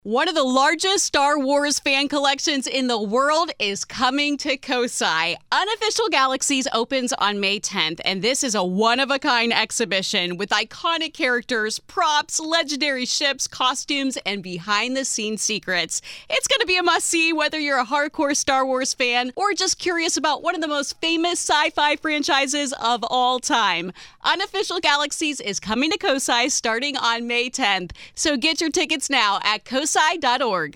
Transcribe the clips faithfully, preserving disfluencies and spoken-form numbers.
One of the largest Star Wars fan collections in the world is coming to Kosai. Unofficial Galaxies opens on May tenth, and this is a one-of-a-kind exhibition with iconic characters, props, legendary ships, costumes, and behind-the-scenes secrets. It's going to be a must-see whether you're a hardcore Star Wars fan or just curious about one of the most famous sci-fi franchises of all time. Unofficial Galaxies is coming to Kosai starting on May tenth, so get your tickets now at kosai dot org.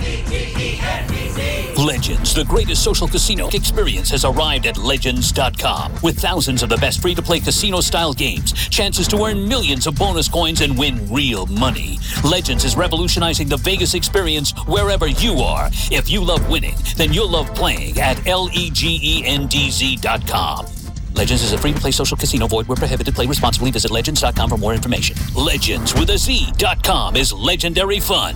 Legends, the greatest social casino experience, has arrived at legends dot com. With thousands of the best free-to-play casino-style games, chances to earn millions of bonus coins and win real money. Legends is revolutionizing the Vegas experience wherever you are. If you love winning, then you'll love playing at legends dot com. Legends is a free-to-play social casino. Void where prohibited. Play responsibly. Visit legends dot com for more information. Legends with a Z dot com is legendary fun.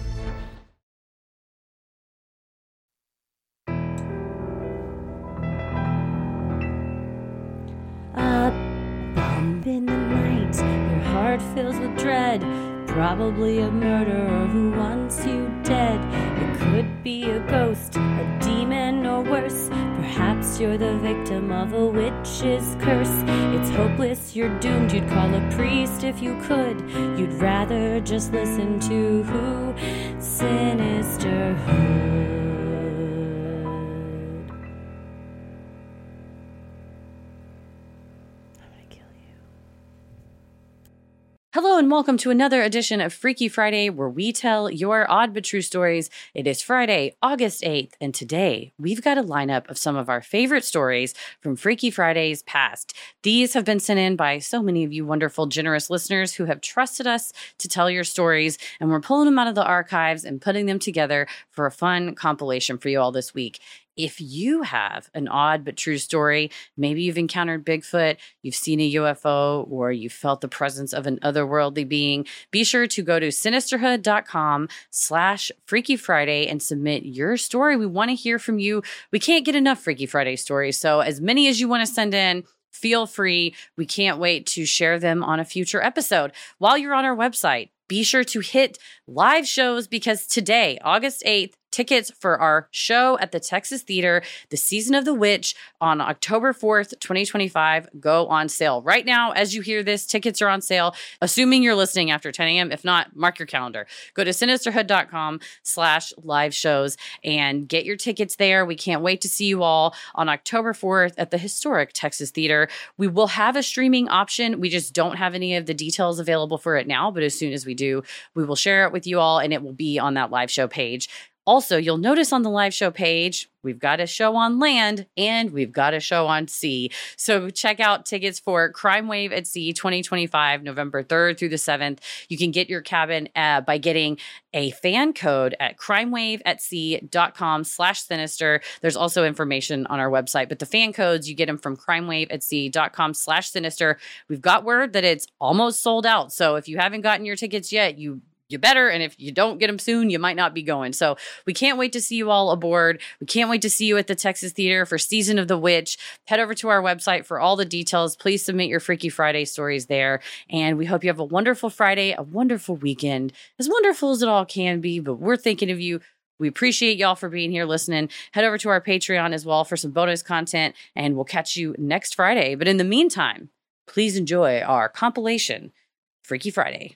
A bump in the night, your heart fills with dread. Probably a murderer who wants you dead. It could be a ghost, a demon, or worse. Perhaps you're the victim of a witch's curse. It's hopeless, you're doomed. You'd call a priest if you could. You'd rather just listen to who? Sinisterhood. Hello and welcome to another edition of Freaky Friday, where we tell your odd but true stories. It is Friday, August eighth, and today we've got a lineup of some of our favorite stories from Freaky Fridays past. These have been sent in by so many of you wonderful, generous listeners who have trusted us to tell your stories, and we're pulling them out of the archives and putting them together for a fun compilation for you all this week. If you have an odd but true story, maybe you've encountered Bigfoot, you've seen a U F O, or you felt the presence of an otherworldly being, be sure to go to sinisterhood dot com slash Freaky Friday and submit your story. We want to hear from you. We can't get enough Freaky Friday stories, so as many as you want to send in, feel free. We can't wait to share them on a future episode. While you're on our website, be sure to hit live shows, because today, August eighth, tickets for our show at the Texas Theater, The Season of the Witch, on October fourth, twenty twenty-five, go on sale. Right now, as you hear this, tickets are on sale, assuming you're listening after ten a.m. If not, mark your calendar. Go to sinisterhood dot com slash live shows and get your tickets there. We can't wait to see you all on October fourth at the historic Texas Theater. We will have a streaming option. We just don't have any of the details available for it now, but as soon as we do, we will share it with you all, and it will be on that live show page. Also, you'll notice on the live show page, we've got a show on land and we've got a show on sea. So check out tickets for Crime Wave at Sea twenty twenty-five, November third through the seventh. You can get your cabin uh, by getting a fan code at crimewave at sea dot com slash sinister. There's also information on our website, but the fan codes, you get them from crimewave at sea dot com slash sinister. We've got word that it's almost sold out. So if you haven't gotten your tickets yet, you You better, and if you don't get them soon, you might not be going. So we can't wait to see you all aboard. We can't wait to see you at the Texas Theater for Season of the Witch. Head over to our website for all the details. Please submit your Freaky Friday stories there. And we hope you have a wonderful Friday, a wonderful weekend, as wonderful as it all can be, but we're thinking of you. We appreciate y'all for being here listening. Head over to our Patreon as well for some bonus content, and we'll catch you next Friday. But in the meantime, please enjoy our compilation, Freaky Friday.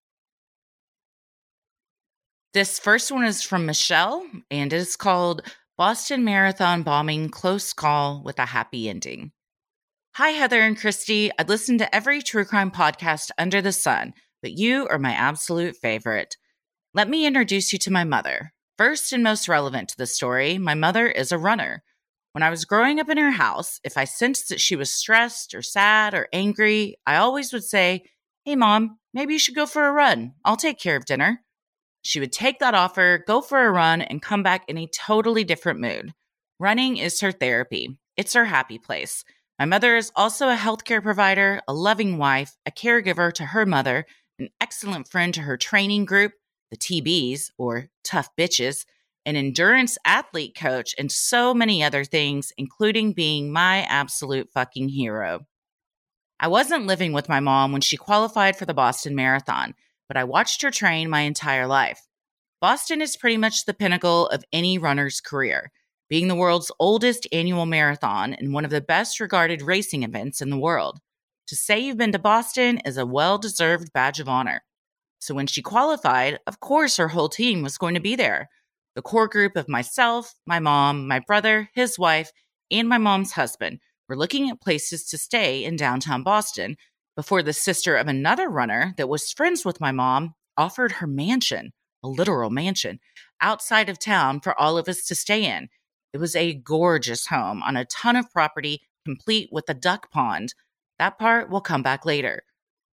This first one is from Michelle, and it is called Boston Marathon Bombing Close Call with a Happy Ending. Hi, Heather and Christy. I'd listen to every true crime podcast under the sun, but you are my absolute favorite. Let me introduce you to my mother. First and most relevant to the story, my mother is a runner. When I was growing up in her house, if I sensed that she was stressed or sad or angry, I always would say, "Hey, Mom, maybe you should go for a run. I'll take care of dinner." She would take that offer, go for a run, and come back in a totally different mood. Running is her therapy. It's her happy place. My mother is also a healthcare provider, a loving wife, a caregiver to her mother, an excellent friend to her training group, the T Bs, or Tough Bitches, an endurance athlete coach, and so many other things, including being my absolute fucking hero. I wasn't living with my mom when she qualified for the Boston Marathon, but I watched her train my entire life. Boston is pretty much the pinnacle of any runner's career, being the world's oldest annual marathon and one of the best regarded racing events in the world. To say you've been to Boston is a well-deserved badge of honor. So when she qualified, of course her whole team was going to be there. The core group of myself, my mom, my brother, his wife, and my mom's husband were looking at places to stay in downtown Boston before the sister of another runner that was friends with my mom offered her mansion, a literal mansion, outside of town for all of us to stay in. It was a gorgeous home on a ton of property, complete with a duck pond. That part will come back later.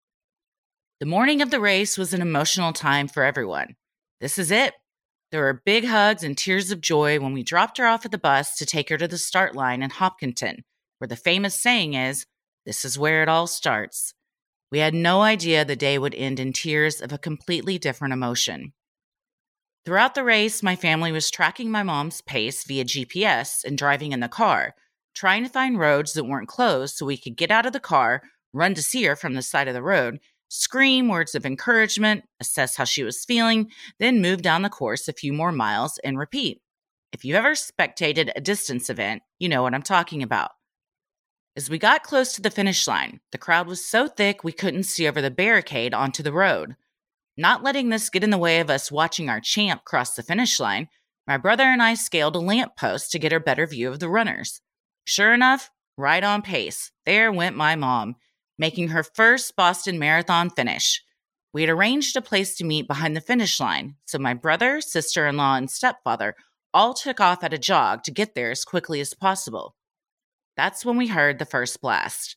The morning of the race was an emotional time for everyone. This is it. There were big hugs and tears of joy when we dropped her off at the bus to take her to the start line in Hopkinton, where the famous saying is, "This is where it all starts." We had no idea the day would end in tears of a completely different emotion. Throughout the race, my family was tracking my mom's pace via G P S and driving in the car, trying to find roads that weren't closed so we could get out of the car, run to see her from the side of the road, scream words of encouragement, assess how she was feeling, then move down the course a few more miles and repeat. If you've ever spectated a distance event, you know what I'm talking about. As we got close to the finish line, the crowd was so thick we couldn't see over the barricade onto the road. Not letting this get in the way of us watching our champ cross the finish line, my brother and I scaled a lamppost to get a better view of the runners. Sure enough, right on pace, there went my mom, making her first Boston Marathon finish. We had arranged a place to meet behind the finish line, so my brother, sister-in-law, and stepfather all took off at a jog to get there as quickly as possible. That's when we heard the first blast.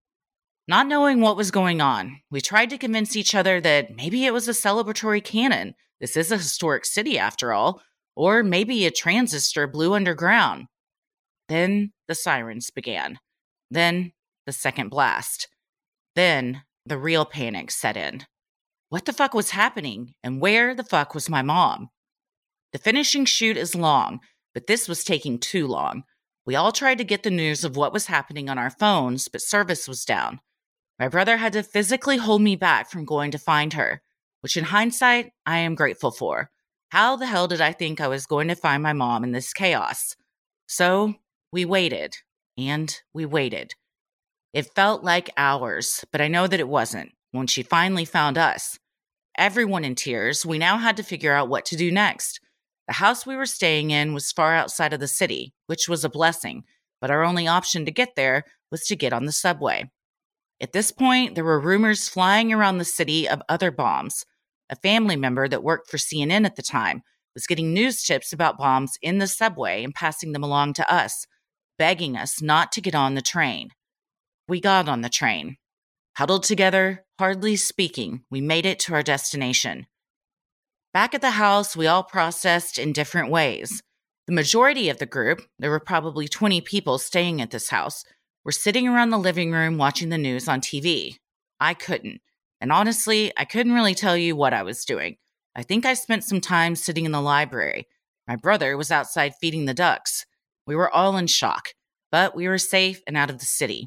Not knowing what was going on, we tried to convince each other that maybe it was a celebratory cannon. This is a historic city after all. Or maybe a transistor blew underground. Then the sirens began. Then the second blast. Then the real panic set in. What the fuck was happening? And where the fuck was my mom? The finishing chute is long, but this was taking too long. We all tried to get the news of what was happening on our phones, but service was down. My brother had to physically hold me back from going to find her, which in hindsight, I am grateful for. How the hell did I think I was going to find my mom in this chaos? So we waited, and we waited. It felt like hours, but I know that it wasn't, when she finally found us. Everyone in tears, we now had to figure out what to do next. The house we were staying in was far outside of the city, which was a blessing, but our only option to get there was to get on the subway. At this point, there were rumors flying around the city of other bombs. A family member that worked for C N N at the time was getting news tips about bombs in the subway and passing them along to us, begging us not to get on the train. We got on the train. Huddled together, hardly speaking, we made it to our destination. Back at the house, we all processed in different ways. The majority of the group, there were probably twenty people staying at this house, were sitting around the living room watching the news on T V. I couldn't. And honestly, I couldn't really tell you what I was doing. I think I spent some time sitting in the library. My brother was outside feeding the ducks. We were all in shock, but we were safe and out of the city.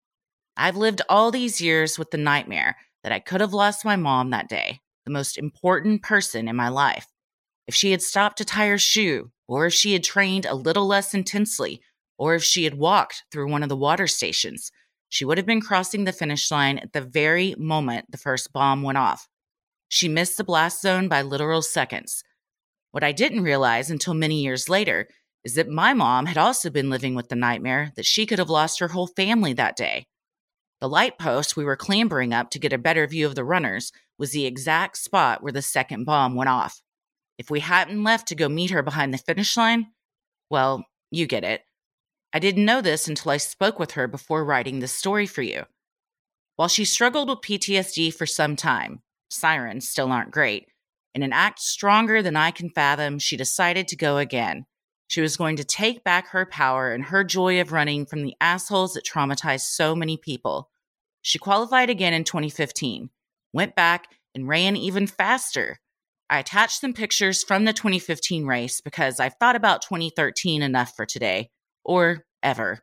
I've lived all these years with the nightmare that I could have lost my mom that day, the most important person in my life. If she had stopped to tie her shoe, or if she had trained a little less intensely, or if she had walked through one of the water stations, she would have been crossing the finish line at the very moment the first bomb went off. She missed the blast zone by literal seconds. What I didn't realize until many years later is that my mom had also been living with the nightmare that she could have lost her whole family that day. The light post we were clambering up to get a better view of the runners was the exact spot where the second bomb went off. If we hadn't left to go meet her behind the finish line, well, you get it. I didn't know this until I spoke with her before writing this story for you. While she struggled with P T S D for some time, sirens still aren't great, in an act stronger than I can fathom, she decided to go again. She was going to take back her power and her joy of running from the assholes that traumatized so many people. She qualified again in twenty fifteen, went back, and ran even faster. I attached some pictures from the twenty fifteen race because I've thought about twenty thirteen enough for today, or ever.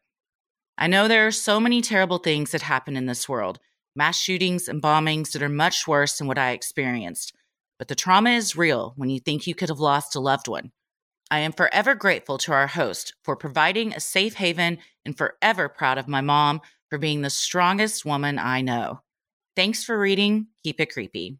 I know there are so many terrible things that happen in this world, mass shootings and bombings that are much worse than what I experienced. but the trauma is real when you think you could have lost a loved one. I am forever grateful to our host for providing a safe haven and forever proud of my mom for being the strongest woman I know. Thanks for reading. Keep it creepy.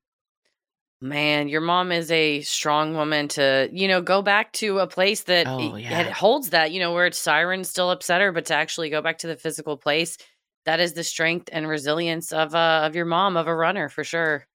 Man, your mom is a strong woman to, you know, go back to a place that Oh, it, yeah. it holds that, you know, where it's sirens still upset her, but to actually go back to the physical place, that is the strength and resilience of uh, of your mom, of a runner, for sure.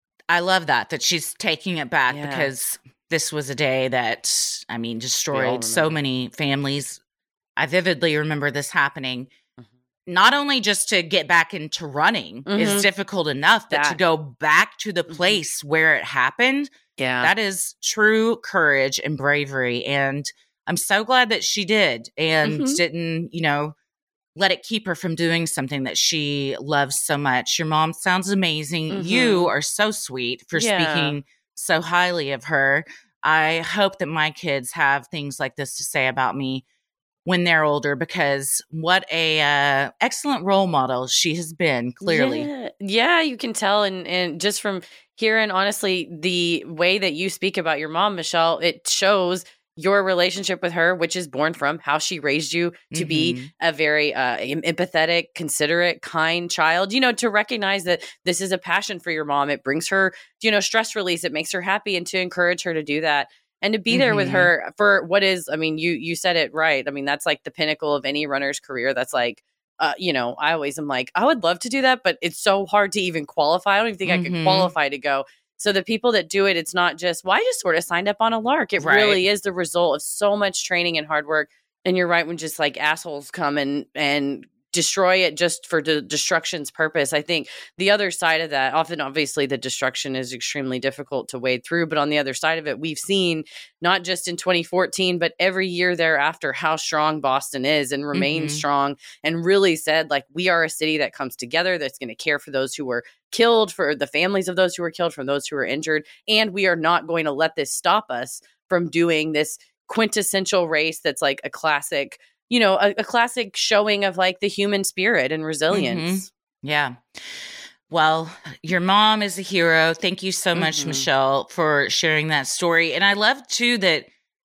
I love that, that she's taking it back Yeah. because this was a day that, I mean, all destroyed so remember. many families. I vividly remember this happening. Mhm. Not only just to get back into running Mhm. is difficult enough, but to That- go back to the Mhm. place where it happened, Yeah. that is true courage and bravery. And I'm so glad that she did and Mhm. didn't, you know, let it keep her from doing something that she loves so much. Your mom sounds amazing. Mhm. You are so sweet for Yeah. speaking so highly of her. I hope that my kids have things like this to say about me when they're older, because what a uh, excellent role model she has been, clearly. Yeah, yeah, you can tell. And, and just from hearing, honestly, the way that you speak about your mom, Michelle, it shows your relationship with her, which is born from how she raised you to be Mhm. a very uh, em- empathetic, considerate, kind child. You know, to recognize that this is a passion for your mom. It brings her, you know, stress release. It makes her happy, and to encourage her to do that. And to be there with Mhm. her for what is, I mean, you you said it right. I mean, that's like the pinnacle of any runner's career. That's like, uh, you know, I always am like, I would love to do that, but it's so hard to even qualify. I don't even think I could Mhm. qualify to go. So the people that do it, it's not just, well, I just sort of signed up on a lark. It Right. really is the result of so much training and hard work. And you're right, when just like assholes come and and destroy it just for de- destruction's purpose. I think the other side of that, often obviously the destruction is extremely difficult to wade through, but on the other side of it, we've seen not just in twenty fourteen, but every year thereafter, how strong Boston is and remains Mhm. strong, and really said, like, we are a city that comes together, that's going to care for those who were killed, for the families of those who were killed, from those who were injured. And we are not going to let this stop us from doing this quintessential race that's like a classic, you know, a, a classic showing of like the human spirit and resilience. Yeah. Well, your mom is a hero. Thank you so much, Mhm. Michelle, for sharing that story. And I love too that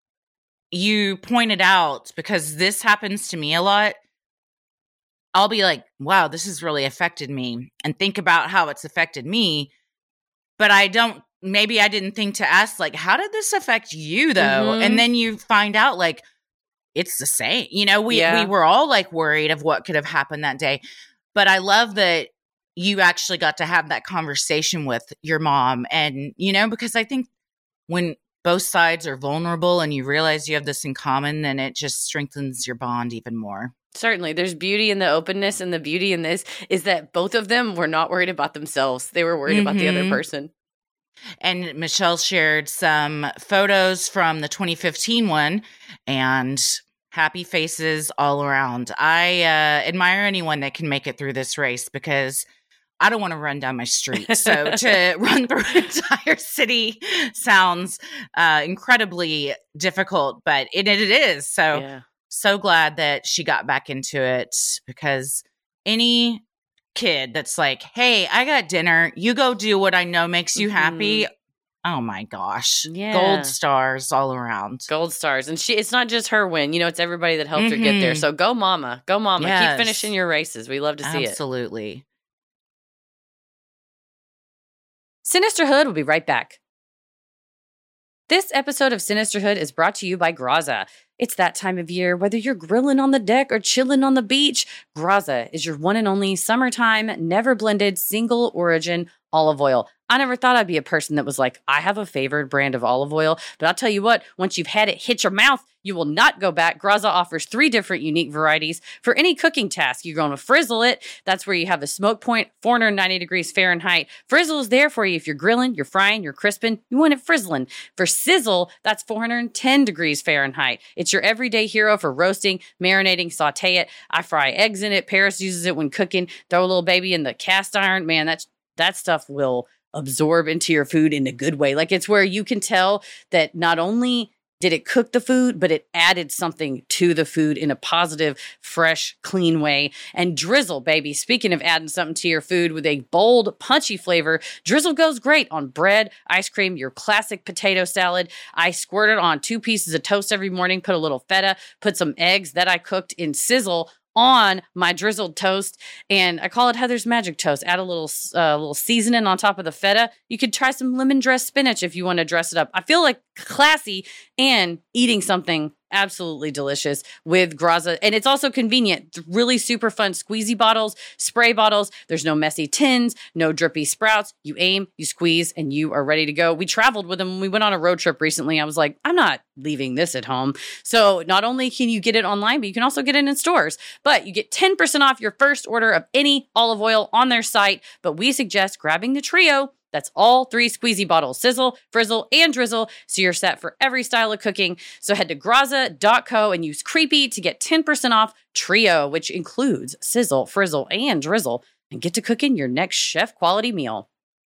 you pointed out, because this happens to me a lot. I'll be like, wow, this has really affected me, and think about how it's affected me. But I don't, maybe I didn't think to ask, like, how did this affect you though? Mhm. And then you find out, like, it's the same. You know, we, Yeah. we were all like worried of what could have happened that day. But I love that you actually got to have that conversation with your mom. And, you know, because I think when both sides are vulnerable and you realize you have this in common, then it just strengthens your bond even more. Certainly. There's beauty in the openness, and the beauty in this is that both of them were not worried about themselves. They were worried about the other Mhm. person. And Michelle shared some photos from the twenty fifteen one, and happy faces all around. I uh, admire anyone that can make it through this race, because I don't want to run down my street. So to run through an entire city sounds uh, incredibly difficult, but it, it is. So, Yeah. so glad that she got back into it, because any kid that's like, hey, I got dinner, you go do what I know makes you Mhm. happy. Oh my gosh. Yeah. Gold stars all around. Gold stars. And she, it's not just her win. You know, it's everybody that helped her get there. Mhm. So go mama. Go mama. Yes. Keep finishing your races. We love to see it. Absolutely. Sinisterhood will be right back. This episode of Sinisterhood is brought to you by Graza. It's that time of year, whether you're grilling on the deck or chilling on the beach, Graza is your one and only summertime, never blended, single origin olive oil. I never thought I'd be a person that was like, I have a favorite brand of olive oil, but I'll tell you what, once you've had it hit your mouth, you will not go back. Graza offers three different unique varieties for any cooking task. You're going to frizzle it. That's where you have a smoke point, four hundred ninety degrees Fahrenheit. Frizzle is there for you if you're grilling, you're frying, you're crisping. You want it frizzling. For sizzle, that's four hundred ten degrees Fahrenheit. It's your everyday hero for roasting, marinating, saute it. I fry eggs in it. Paris uses it when cooking. Throw a little baby in the cast iron. Man, that's that stuff will absorb into your food in a good way. Like, it's where you can tell that not only did it cook the food, but it added something to the food in a positive, fresh, clean way. And drizzle, baby. Speaking of adding something to your food with a bold, punchy flavor, drizzle goes great on bread, ice cream, your classic potato salad. I squirt it on two pieces of toast every morning, put a little feta, put some eggs that I cooked in sizzle on my drizzled toast, and I call it Heather's Magic Toast. Add a little uh, little seasoning on top of the feta. You could try some lemon dressed spinach if you want to dress it up. I feel like classy and eating something absolutely delicious with Graza. And it's also convenient. Really super fun squeezy bottles, spray bottles. There's no messy tins, no drippy sprouts. You aim, you squeeze, and you are ready to go. We traveled with them when we went on a road trip recently. I was like, I'm not leaving this at home. So not only can you get it online, but you can also get it in stores. But you get ten percent off your first order of any olive oil on their site. But we suggest grabbing the trio. That's all three squeezy bottles, sizzle, frizzle, and drizzle, so you're set for every style of cooking. So head to graza dot co and use Creepy to get ten percent off Trio, which includes sizzle, frizzle, and drizzle, and get to cooking your next chef-quality meal.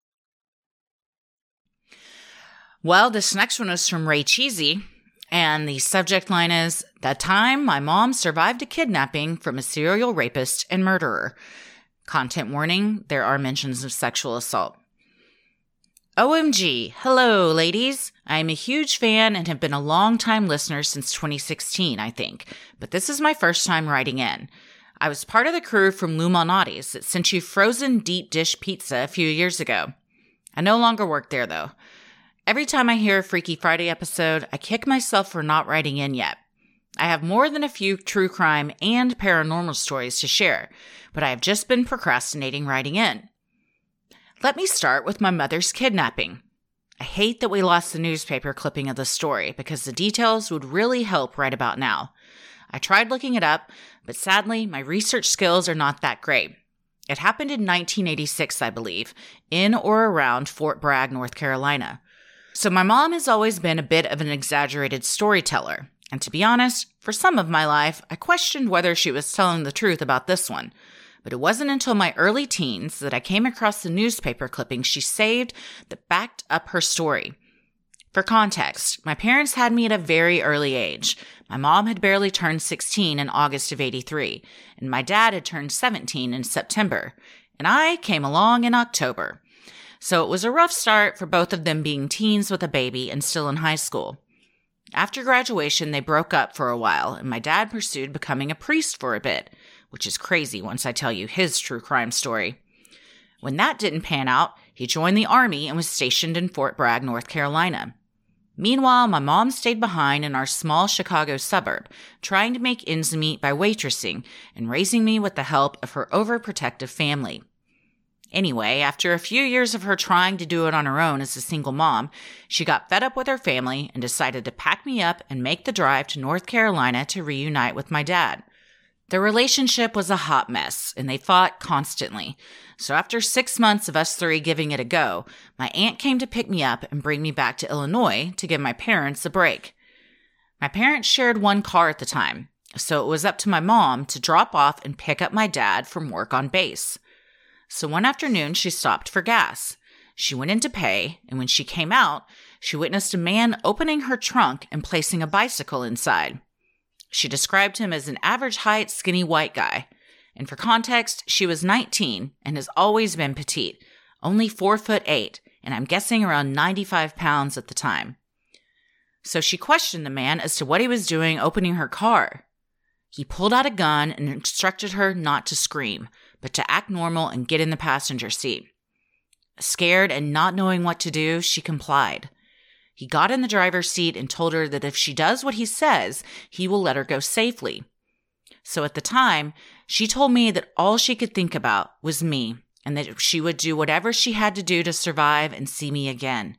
Well, this next one is from Ray Cheesy, and the subject line is, "The time my mom survived a kidnapping from a serial rapist and murderer." Content warning, there are mentions of sexual assault. O M G, hello ladies. I am a huge fan and have been a long-time listener since twenty sixteen, I think, but this is my first time writing in. I was part of the crew from Lou Malnati's that sent you frozen deep dish pizza a few years ago. I no longer work there though. Every time I hear a Freaky Friday episode, I kick myself for not writing in yet. I have more than a few true crime and paranormal stories to share, but I have just been procrastinating writing in. Let me start with my mother's kidnapping. I hate that we lost the newspaper clipping of the story because the details would really help right about now. I tried looking it up, but sadly, my research skills are not that great. It happened in nineteen eighty-six, I believe, in or around Fort Bragg, North Carolina. So my mom has always been a bit of an exaggerated storyteller, and to be honest, for some of my life, I questioned whether she was telling the truth about this one. But it wasn't until my early teens that I came across the newspaper clipping she saved that backed up her story. For context, my parents had me at a very early age. My mom had barely turned sixteen in August of eighty-three, and my dad had turned seventeen in September, and I came along in October. So it was a rough start for both of them being teens with a baby and still in high school. After graduation, they broke up for a while, and my dad pursued becoming a priest for a bit, which is crazy once I tell you his true crime story. When that didn't pan out, he joined the Army and was stationed in Fort Bragg, North Carolina. Meanwhile, my mom stayed behind in our small Chicago suburb, trying to make ends meet by waitressing and raising me with the help of her overprotective family. Anyway, after a few years of her trying to do it on her own as a single mom, she got fed up with her family and decided to pack me up and make the drive to North Carolina to reunite with my dad. Their relationship was a hot mess, and they fought constantly. So after six months of us three giving it a go, my aunt came to pick me up and bring me back to Illinois to give my parents a break. My parents shared one car at the time, so it was up to my mom to drop off and pick up my dad from work on base. So one afternoon, she stopped for gas. She went in to pay, and when she came out, she witnessed a man opening her trunk and placing a bicycle inside. She described him as an average height, skinny white guy. And for context, she was nineteen and has always been petite, only four foot eight, and I'm guessing around ninety-five pounds at the time. So she questioned the man as to what he was doing opening her car. He pulled out a gun and instructed her not to scream, but to act normal and get in the passenger seat. Scared and not knowing what to do, she complied. He got in the driver's seat and told her that if she does what he says, he will let her go safely. So at the time, she told me that all she could think about was me, and that she would do whatever she had to do to survive and see me again.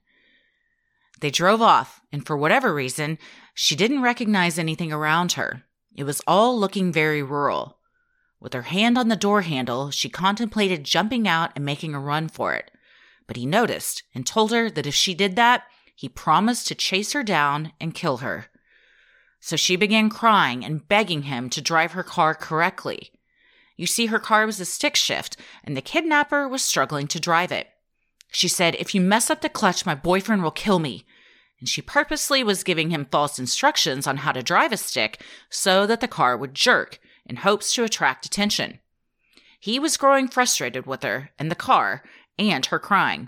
They drove off, and for whatever reason, she didn't recognize anything around her. It was all looking very rural. With her hand on the door handle, she contemplated jumping out and making a run for it. But he noticed and told her that if she did that, he promised to chase her down and kill her. So she began crying and begging him to drive her car correctly. You see, her car was a stick shift, and the kidnapper was struggling to drive it. She said, "If you mess up the clutch, my boyfriend will kill me." and she purposely was giving him false instructions on how to drive a stick so that the car would jerk in hopes to attract attention. He was growing frustrated with her and the car and her crying.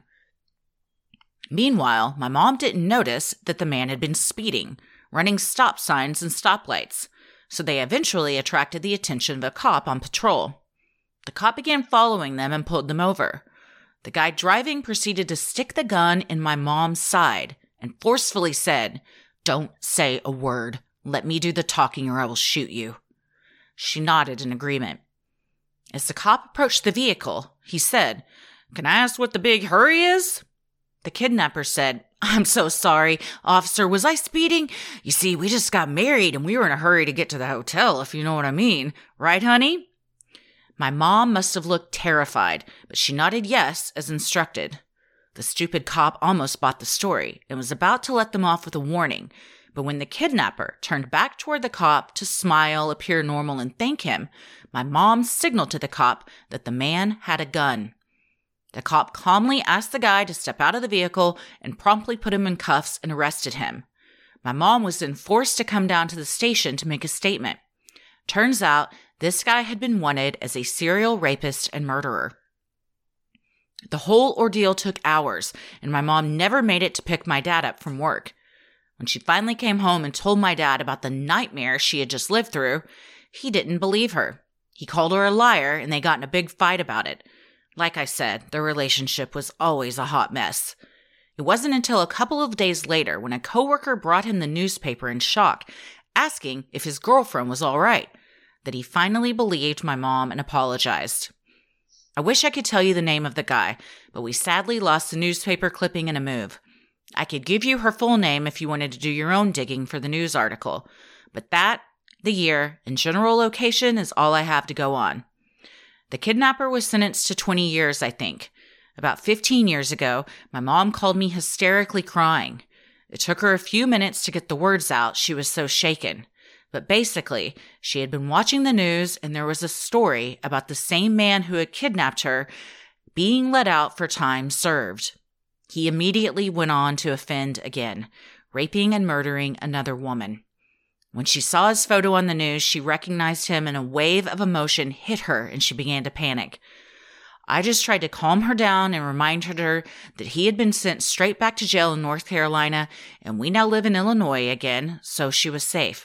Meanwhile, my mom didn't notice that the man had been speeding, running stop signs and stoplights, so they eventually attracted the attention of a cop on patrol. The cop began following them and pulled them over. The guy driving proceeded to stick the gun in my mom's side and forcefully said, "Don't say a word. Let me do the talking or I will shoot you." She nodded in agreement. As the cop approached the vehicle, he said, "Can I ask what the big hurry is?" The kidnapper said, "I'm so sorry, officer. Was I speeding? You see, we just got married and we were in a hurry to get to the hotel, if you know what I mean. Right, honey?" My mom must have looked terrified, but she nodded yes as instructed. The stupid cop almost bought the story and was about to let them off with a warning, but when the kidnapper turned back toward the cop to smile, appear normal, and thank him, my mom signaled to the cop that the man had a gun. The cop calmly asked the guy to step out of the vehicle and promptly put him in cuffs and arrested him. My mom was then forced to come down to the station to make a statement. Turns out, this guy had been wanted as a serial rapist and murderer. The whole ordeal took hours, and my mom never made it to pick my dad up from work. When she finally came home and told my dad about the nightmare she had just lived through, he didn't believe her. He called her a liar, and they got in a big fight about it. Like I said, their relationship was always a hot mess. It wasn't until a couple of days later when a coworker brought him the newspaper in shock, asking if his girlfriend was all right, that he finally believed my mom and apologized. I wish I could tell you the name of the guy, but we sadly lost the newspaper clipping in a move. I could give you her full name if you wanted to do your own digging for the news article, but that, the year, and general location is all I have to go on. The kidnapper was sentenced to twenty years, I think. About fifteen years ago, my mom called me hysterically crying. It took her a few minutes to get the words out, she was so shaken. But basically, she had been watching the news and there was a story about the same man who had kidnapped her being let out for time served. He immediately went on to offend again, raping and murdering another woman. When she saw his photo on the news, she recognized him and a wave of emotion hit her and she began to panic. I just tried to calm her down and remind her that he had been sent straight back to jail in North Carolina and we now live in Illinois again, so she was safe.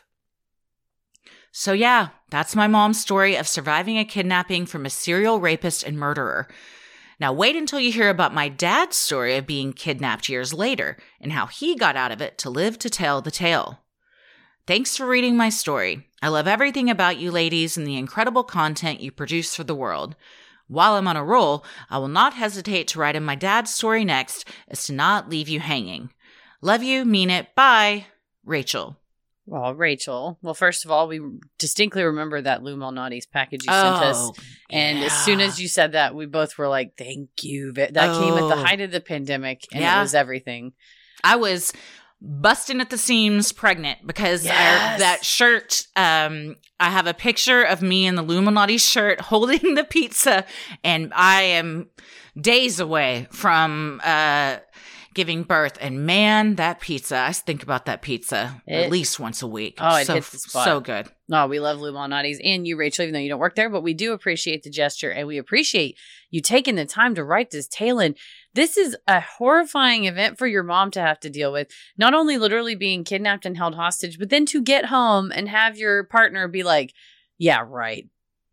So yeah, that's my mom's story of surviving a kidnapping from a serial rapist and murderer. Now wait until you hear about my dad's story of being kidnapped years later and how he got out of it to live to tell the tale. Thanks for reading my story. I love everything about you ladies and the incredible content you produce for the world. While I'm on a roll, I will not hesitate to write in my dad's story next as to not leave you hanging. Love you, mean it, bye. Rachel. Well, Rachel. Well, first of all, we distinctly remember that Lou Malnati's package you Oh, sent us. And yeah. as soon as you said that, we both were like, thank you. That Oh. came at the height of the pandemic, and Yeah. it was everything. I was busting at the seams pregnant because Yes. I, that shirt, um, I have a picture of me in the Illuminati shirt holding the pizza, and I am days away from uh, giving birth. And man, that pizza, I think about that pizza It- at least once a week. Oh, it so, hits the spot. So good. No, we love Lou Malnati's and you, Rachel, even though you don't work there, but we do appreciate the gesture and we appreciate you taking the time to write this tale in. This is a horrifying event for your mom to have to deal with. Not only literally being kidnapped and held hostage, but then to get home and have your partner be like, yeah, right.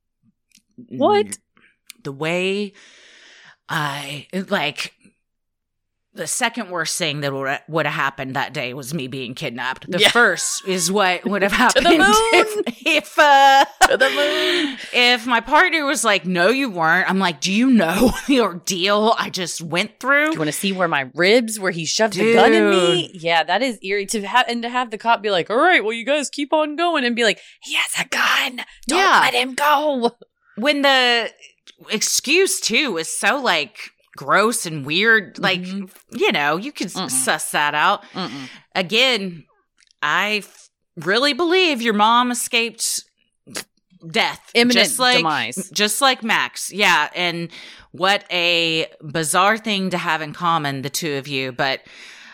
What? The way I, like, the second worst thing that would would have happened that day was me being kidnapped. The Yeah. first is what would have happened the moon! if, if uh, To the moon. if my partner was like, "No, you weren't." I'm like, "Do you know the ordeal I just went through?" Do you want to see where my ribs, where he shoved the gun in me? Dude. Yeah, that is eerie to have, and to have the cop be like, all right, well, you guys keep on going, and be like, he has a gun. Don't Yeah. let him go. When the excuse too was so like gross and weird, like Mhm. you know, you could Mm-mm. suss that out. Mm-mm. Again, I f- really believe your mom escaped death. Imminent just like, demise. Just like Max. Yeah. And what a bizarre thing to have in common, the two of you. But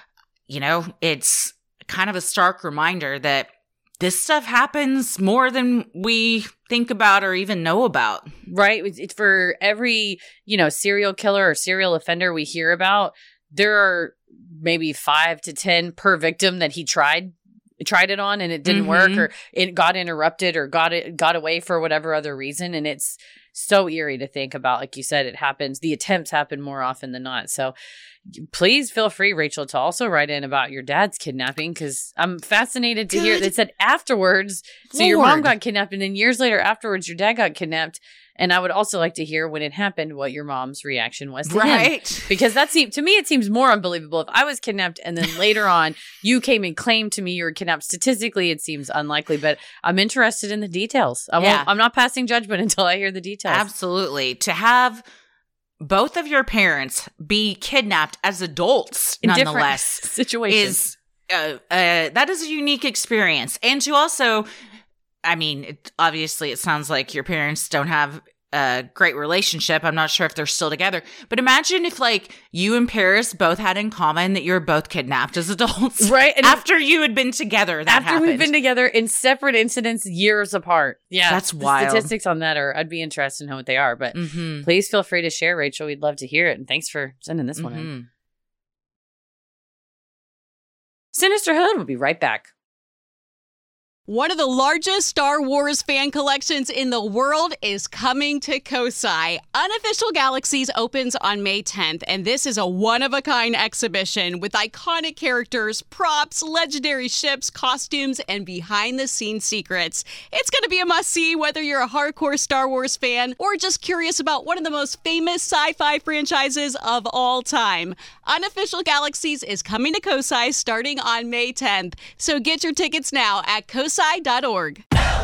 you know, it's kind of a stark reminder that this stuff happens more than we think about or even know about. Right. It's for every, you know, serial killer or serial offender we hear about, there are maybe five to ten per victim that he tried tried it on and it didn't Mm-hmm. work, or it got interrupted or got it got away for whatever other reason. And it's so eerie to think about. Like you said, it happens. The attempts happen more often than not. So please feel free, Rachel, to also write in about your dad's kidnapping, because I'm fascinated to Good hear. It said afterwards. So your mom Lord. got kidnapped, and then years later afterwards, your dad got kidnapped. And I would also like to hear when it happened, what your mom's reaction was to him. Right. Because that seems, to me, it seems more unbelievable. If I was kidnapped and then later on you came and claimed to me you were kidnapped, statistically it seems unlikely, but I'm interested in the details. I Yeah. won't, I'm not passing judgment until I hear the details. Absolutely. To have both of your parents be kidnapped as adults, In different nonetheless, situations. is uh, uh, that is a unique experience. And to also, I mean, it, obviously, it sounds like your parents don't have a great relationship. I'm not sure if they're still together. But imagine if, like, you and Paris both had in common that you were both kidnapped as adults. Right. And after you had been together, that after happened. we've been together in separate incidents years apart. Yeah. That's the wild. Statistics on that are, I'd be interested in know what they are. But Mhm. please feel free to share, Rachel. We'd love to hear it. And thanks for sending this one in. Mhm. Sinister Hood will be right back. One of the largest Star Wars fan collections in the world is coming to Kosai. Unofficial Galaxies opens on May tenth, and this is a one-of-a-kind exhibition with iconic characters, props, legendary ships, costumes, and behind-the-scenes secrets. It's going to be a must-see whether you're a hardcore Star Wars fan or just curious about one of the most famous sci-fi franchises of all time. Unofficial Galaxies is coming to Kosai starting on May tenth, so get your tickets now at kosai dot org.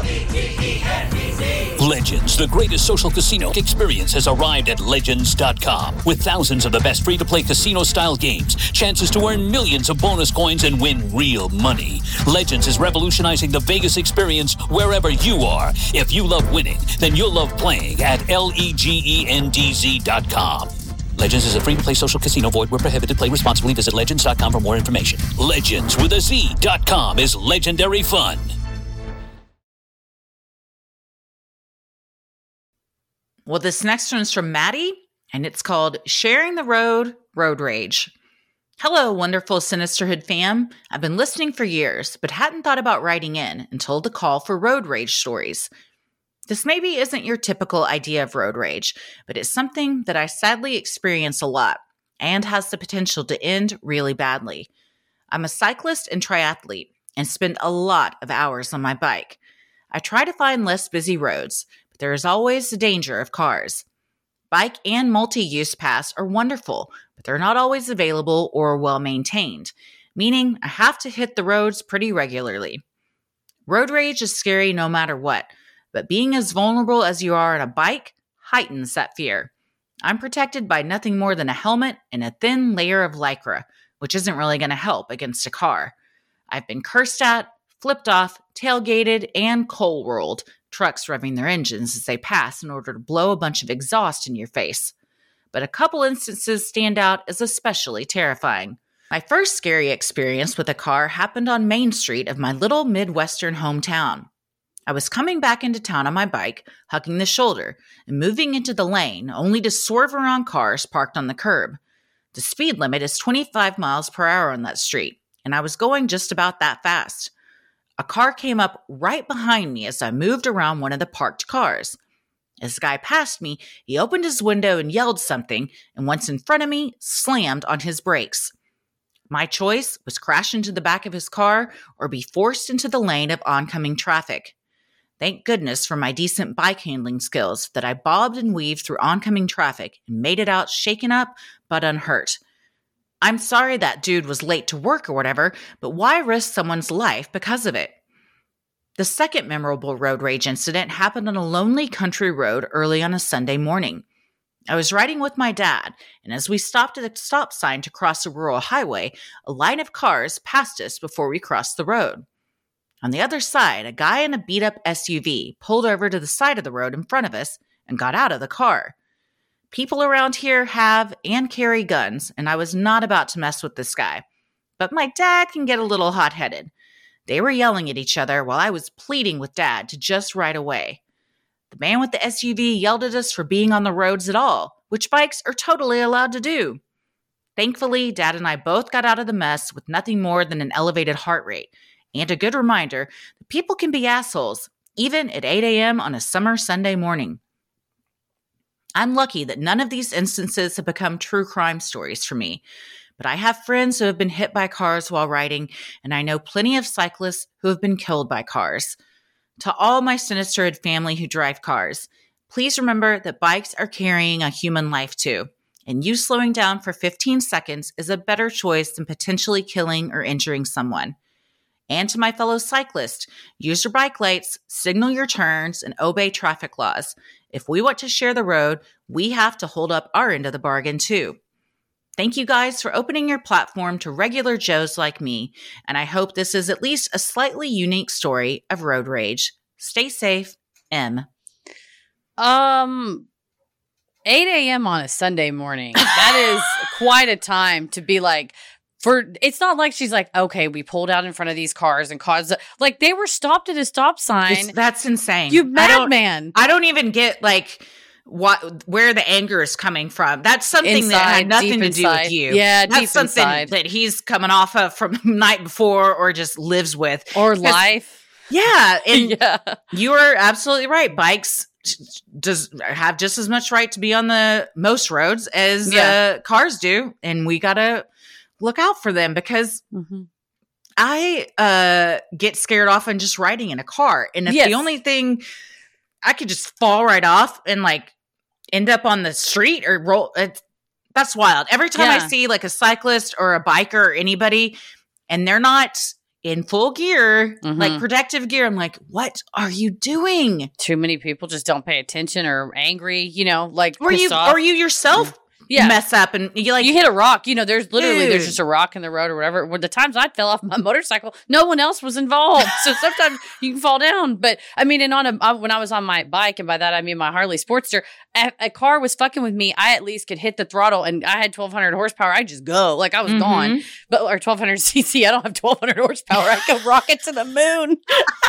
Legends, the greatest social casino experience, has arrived at legends dot com. With thousands of the best free-to-play casino-style games, chances to earn millions of bonus coins and win real money. Legends is revolutionizing the Vegas experience wherever you are. If you love winning, then you'll love playing at legends dot com. Legends is a free-to-play social casino. Void where prohibited. Play responsibly. Visit legends dot com for more information. Legends with a Z dot com is legendary fun. Well, this next one's from Maddie, and it's called Sharing the Road, Road Rage. Hello, wonderful Sinisterhood fam. I've been listening for years, but hadn't thought about writing in until the call for road rage stories. This maybe isn't your typical idea of road rage, but it's something that I sadly experience a lot and has the potential to end really badly. I'm a cyclist and triathlete and spend a lot of hours on my bike. I try to find less busy roads, but there is always the danger of cars. Bike and multi-use paths are wonderful, but they're not always available or well-maintained, meaning I have to hit the roads pretty regularly. Road rage is scary no matter what, but being as vulnerable as you are on a bike heightens that fear. I'm protected by nothing more than a helmet and a thin layer of Lycra, which isn't really going to help against a car. I've been cursed at, flipped off, tailgated, and coal-rolled, trucks revving their engines as they pass in order to blow a bunch of exhaust in your face. But a couple instances stand out as especially terrifying. My first scary experience with a car happened on Main Street of my little Midwestern hometown. I was coming back into town on my bike, hugging the shoulder, and moving into the lane, only to swerve around cars parked on the curb. The speed limit is twenty-five miles per hour on that street, and I was going just about that fast. A car came up right behind me as I moved around one of the parked cars. As the guy passed me, he opened his window and yelled something, and once in front of me, slammed on his brakes. My choice was crash into the back of his car or be forced into the lane of oncoming traffic. Thank goodness for my decent bike handling skills that I bobbed and weaved through oncoming traffic and made it out shaken up but unhurt. I'm sorry that dude was late to work or whatever, but why risk someone's life because of it? The second memorable road rage incident happened on a lonely country road early on a Sunday morning. I was riding with my dad, and as we stopped at a stop sign to cross a rural highway, a line of cars passed us before we crossed the road. On the other side, a guy in a beat-up S U V pulled over to the side of the road in front of us and got out of the car. People around here have and carry guns, and I was not about to mess with this guy. but my dad can get a little hot-headed. They were yelling at each other while I was pleading with Dad to just ride away. The man with the S U V yelled at us for being on the roads at all, which bikes are totally allowed to do. Thankfully, Dad and I both got out of the mess with nothing more than an elevated heart rate, and a good reminder that people can be assholes, even at eight a.m. on a summer Sunday morning. I'm lucky that none of these instances have become true crime stories for me, but I have friends who have been hit by cars while riding, and I know plenty of cyclists who have been killed by cars. To all my Sinisterhood family who drive cars, please remember that bikes are carrying a human life too, and you slowing down for fifteen seconds is a better choice than potentially killing or injuring someone. And to my fellow cyclists, use your bike lights, signal your turns, and obey traffic laws. If we want to share the road, we have to hold up our end of the bargain too. Thank you guys for opening your platform to regular Joes like me, and I hope this is at least a slightly unique story of road rage. Stay safe, M. Um, eight a.m. on a Sunday morning. That is quite a time to be like, for, it's not like she's like, okay, we pulled out in front of these cars and caused, like, they were stopped at a stop sign. It's, that's insane. You I don't- madman. I don't even get, like, what where the anger is coming from. That's something Inside, that had nothing deep to do inside. with you. Yeah, that's deep something inside. that he's coming off of from the night before or just lives with. Or 'Cause- life. Yeah, and Yeah. you are absolutely right. Bikes does have just as much right to be on the most roads as Yeah. uh, cars do, and we gotta look out for them because Mm-hmm. I uh, get scared often just riding in a car, and if Yes. the only thing I could just fall right off and like end up on the street or roll, it's, that's wild. Every time Yeah. I see like a cyclist or a biker or anybody, and they're not in full gear, Mhm. like protective gear, I'm like, what are you doing? Too many people just don't pay attention or angry, you know, like Or pissed you, off. or you yourself Yeah. mess up and you like, you hit a rock, you know, there's literally, there's Dude. just a rock in the road or whatever. When the times I fell off my motorcycle, no one else was involved. So sometimes you can fall down. But I mean, and on a, uh, when I was on my bike, and by that I mean my Harley Sportster, a, a car was fucking with me. I at least could hit the throttle, and I had twelve hundred horsepower. I just go, like I was Mhm. gone. But, or twelve hundred c c, I don't have twelve hundred horsepower. I go rocket to the moon.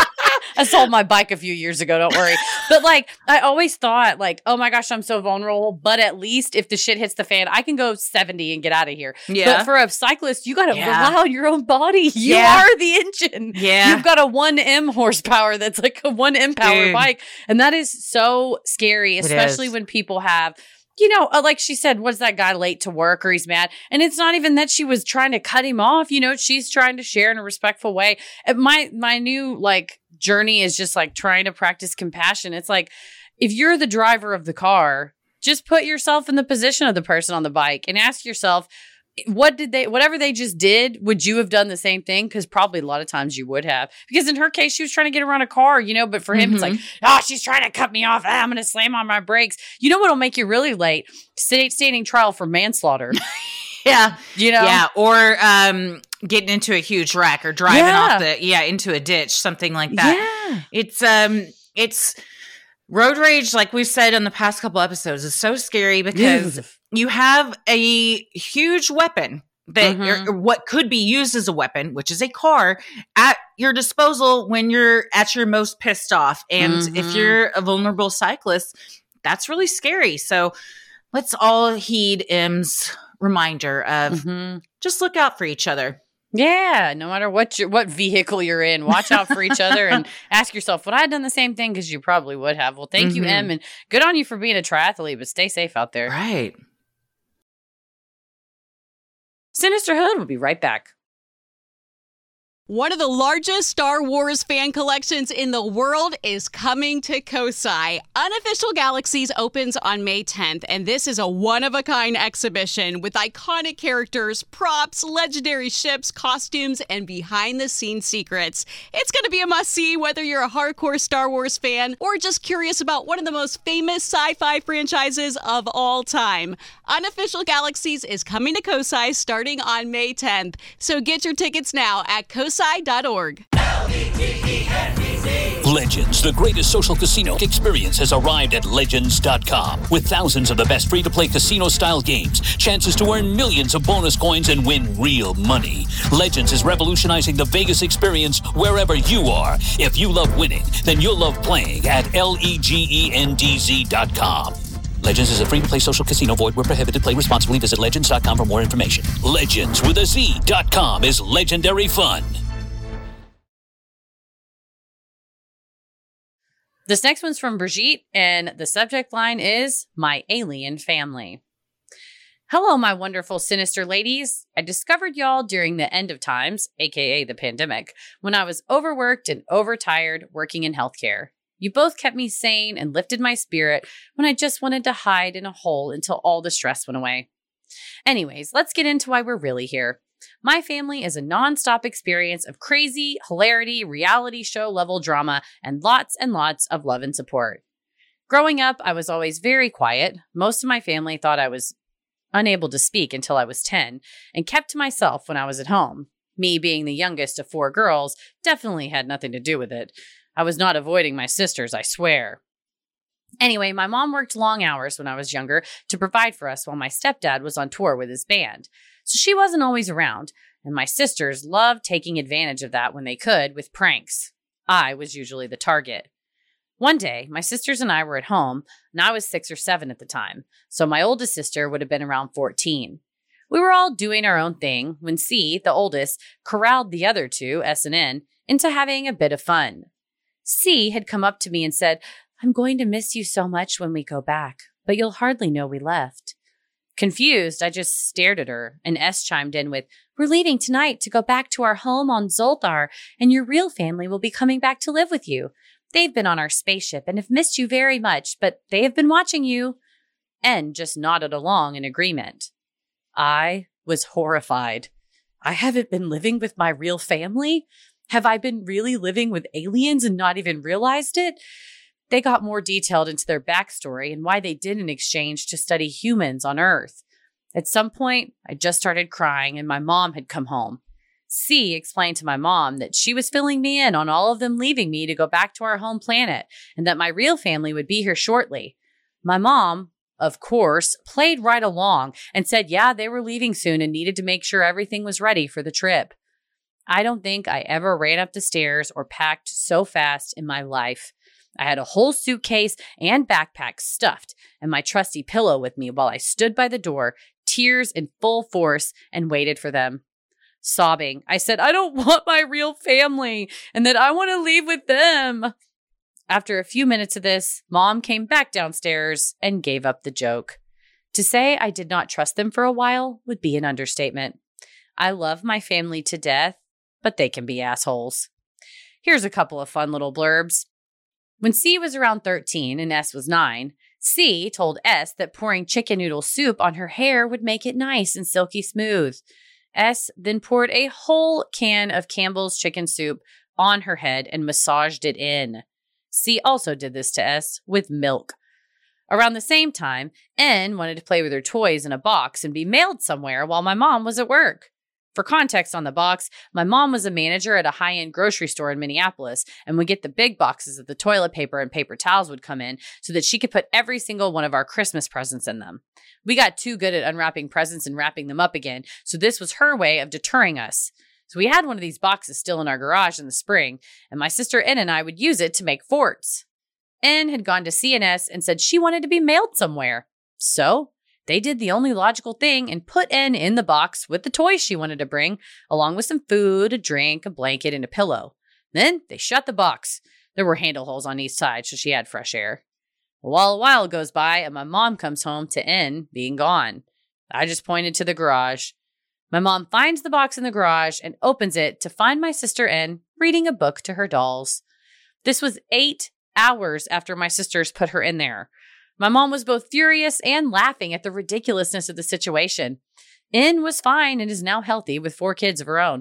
I sold my bike a few years ago, don't worry. But like, I always thought like, oh my gosh, I'm so vulnerable. But at least if the shit hits the fan, I can go seventy and get out of here. yeah. But for a cyclist, you got to Yeah. rely on your own body. You Yeah. are the engine. Yeah. You've got a one M horsepower that's like a one M power Dude. bike. And that is so scary, It especially is. when people have, you know, uh, like she said, was that guy late to work or he's mad? And it's not even that she was trying to cut him off. You know, she's trying to share in a respectful way. And my, my new like journey is just like trying to practice compassion. It's like, if you're the driver of the car, just put yourself in the position of the person on the bike and ask yourself, what did they, whatever they just did, would you have done the same thing? Because probably a lot of times you would have. Because in her case, she was trying to get around a car, you know, but for him, it's like, oh, she's trying to cut me off. Ah, I'm going to slam on my brakes. You know what'll make you really late? State standing trial for manslaughter. yeah. You know? Yeah. Or um, getting into a huge wreck or driving Yeah. off the, yeah, into a ditch, something like that. Yeah. It's, um, it's road rage, like we've said in the past couple episodes, is so scary because you have a huge weapon that Mhm. or what could be used as a weapon, which is a car, at your disposal when you're at your most pissed off. And if Mhm. you're a vulnerable cyclist, that's really scary. So let's all heed M's reminder of Mhm. just look out for each other. Yeah, no matter what your what vehicle you're in, watch out for each other and ask yourself, would I have done the same thing? Because you probably would have. Well, thank you, Mhm. Em, and good on you for being a triathlete, but stay safe out there. Right. Sinisterhood will be right back. One of the largest Star Wars fan collections in the world is coming to Kosai. Unofficial Galaxies opens on May tenth, and this is a one-of-a-kind exhibition with iconic characters, props, legendary ships, costumes, and behind-the-scenes secrets. It's going to be a must-see whether you're a hardcore Star Wars fan or just curious about one of the most famous sci-fi franchises of all time. Unofficial Galaxies is coming to Kosai starting on May tenth, so get your tickets now at kosai dot org. L E G E N D Z Legends, the greatest social casino experience, has arrived at Legends dot com. With thousands of the best free-to-play casino-style games, chances to earn millions of bonus coins and win real money. Legends is revolutionizing the Vegas experience wherever you are. If you love winning, then you'll love playing at Legends dot com. Legends is a free-to-play social casino. Void where prohibited. Play responsibly. Visit Legends dot com for more information. Legends with a Z dot com is legendary fun. This next one's from Brigitte, and the subject line is My Alien Family. Hello, my wonderful sinister ladies. I discovered y'all during the end of times, aka the pandemic, when I was overworked and overtired working in healthcare. You both kept me sane and lifted my spirit when I just wanted to hide in a hole until all the stress went away. Anyways, let's get into why we're really here. My family is a non-stop experience of crazy, hilarity, reality show level drama, and lots and lots of love and support. Growing up, I was always very quiet. Most of my family thought I was unable to speak until I was ten, and kept to myself when I was at home. Me being the youngest of four girls definitely had nothing to do with it. I was not avoiding my sisters, I swear. Anyway, my mom worked long hours when I was younger to provide for us while my stepdad was on tour with his band. So she wasn't always around, and my sisters loved taking advantage of that when they could with pranks. I was usually the target. One day, my sisters and I were at home, and I was six or seven at the time, so my oldest sister would have been around fourteen. We were all doing our own thing when C, the oldest, corralled the other two, S and N, into having a bit of fun. C had come up to me and said, I'm going to miss you so much when we go back, but you'll hardly know we left. Confused, I just stared at her, and S chimed in with, We're leaving tonight to go back to our home on Zoltar, and your real family will be coming back to live with you. They've been on our spaceship and have missed you very much, but they have been watching you. N just nodded along in agreement. I was horrified. I haven't been living with my real family? Have I been really living with aliens and not even realized it? They got more detailed into their backstory and why they did an exchange to study humans on Earth. At some point, I just started crying and my mom had come home. C explained to my mom that she was filling me in on all of them leaving me to go back to our home planet and that my real family would be here shortly. My mom, of course, played right along and said, yeah, they were leaving soon and needed to make sure everything was ready for the trip. I don't think I ever ran up the stairs or packed so fast in my life. I had a whole suitcase and backpack stuffed and my trusty pillow with me while I stood by the door, tears in full force, and waited for them. Sobbing, I said, I don't want my real family and that I want to leave with them. After a few minutes of this, Mom came back downstairs and gave up the joke. To say I did not trust them for a while would be an understatement. I love my family to death, but they can be assholes. Here's a couple of fun little blurbs. When C was around thirteen and S was nine, C told S that pouring chicken noodle soup on her hair would make it nice and silky smooth. S then poured a whole can of Campbell's chicken soup on her head and massaged it in. C also did this to S with milk. Around the same time, N wanted to play with her toys in a box and be mailed somewhere while my mom was at work. For context on the box, my mom was a manager at a high-end grocery store in Minneapolis and would get the big boxes of the toilet paper and paper towels would come in so that she could put every single one of our Christmas presents in them. We got too good at unwrapping presents and wrapping them up again, so this was her way of deterring us. So we had one of these boxes still in our garage in the spring, and my sister N and I would use it to make forts. N had gone to C and S and said she wanted to be mailed somewhere. So they did the only logical thing and put N in the box with the toys she wanted to bring, along with some food, a drink, a blanket, and a pillow. Then they shut the box. There were handle holes on each side, so she had fresh air. Well, a while goes by, and my mom comes home to N being gone. I just pointed to the garage. My mom finds the box in the garage and opens it to find my sister N reading a book to her dolls. This was eight hours after my sisters put her in there. My mom was both furious and laughing at the ridiculousness of the situation. N was fine and is now healthy with four kids of her own.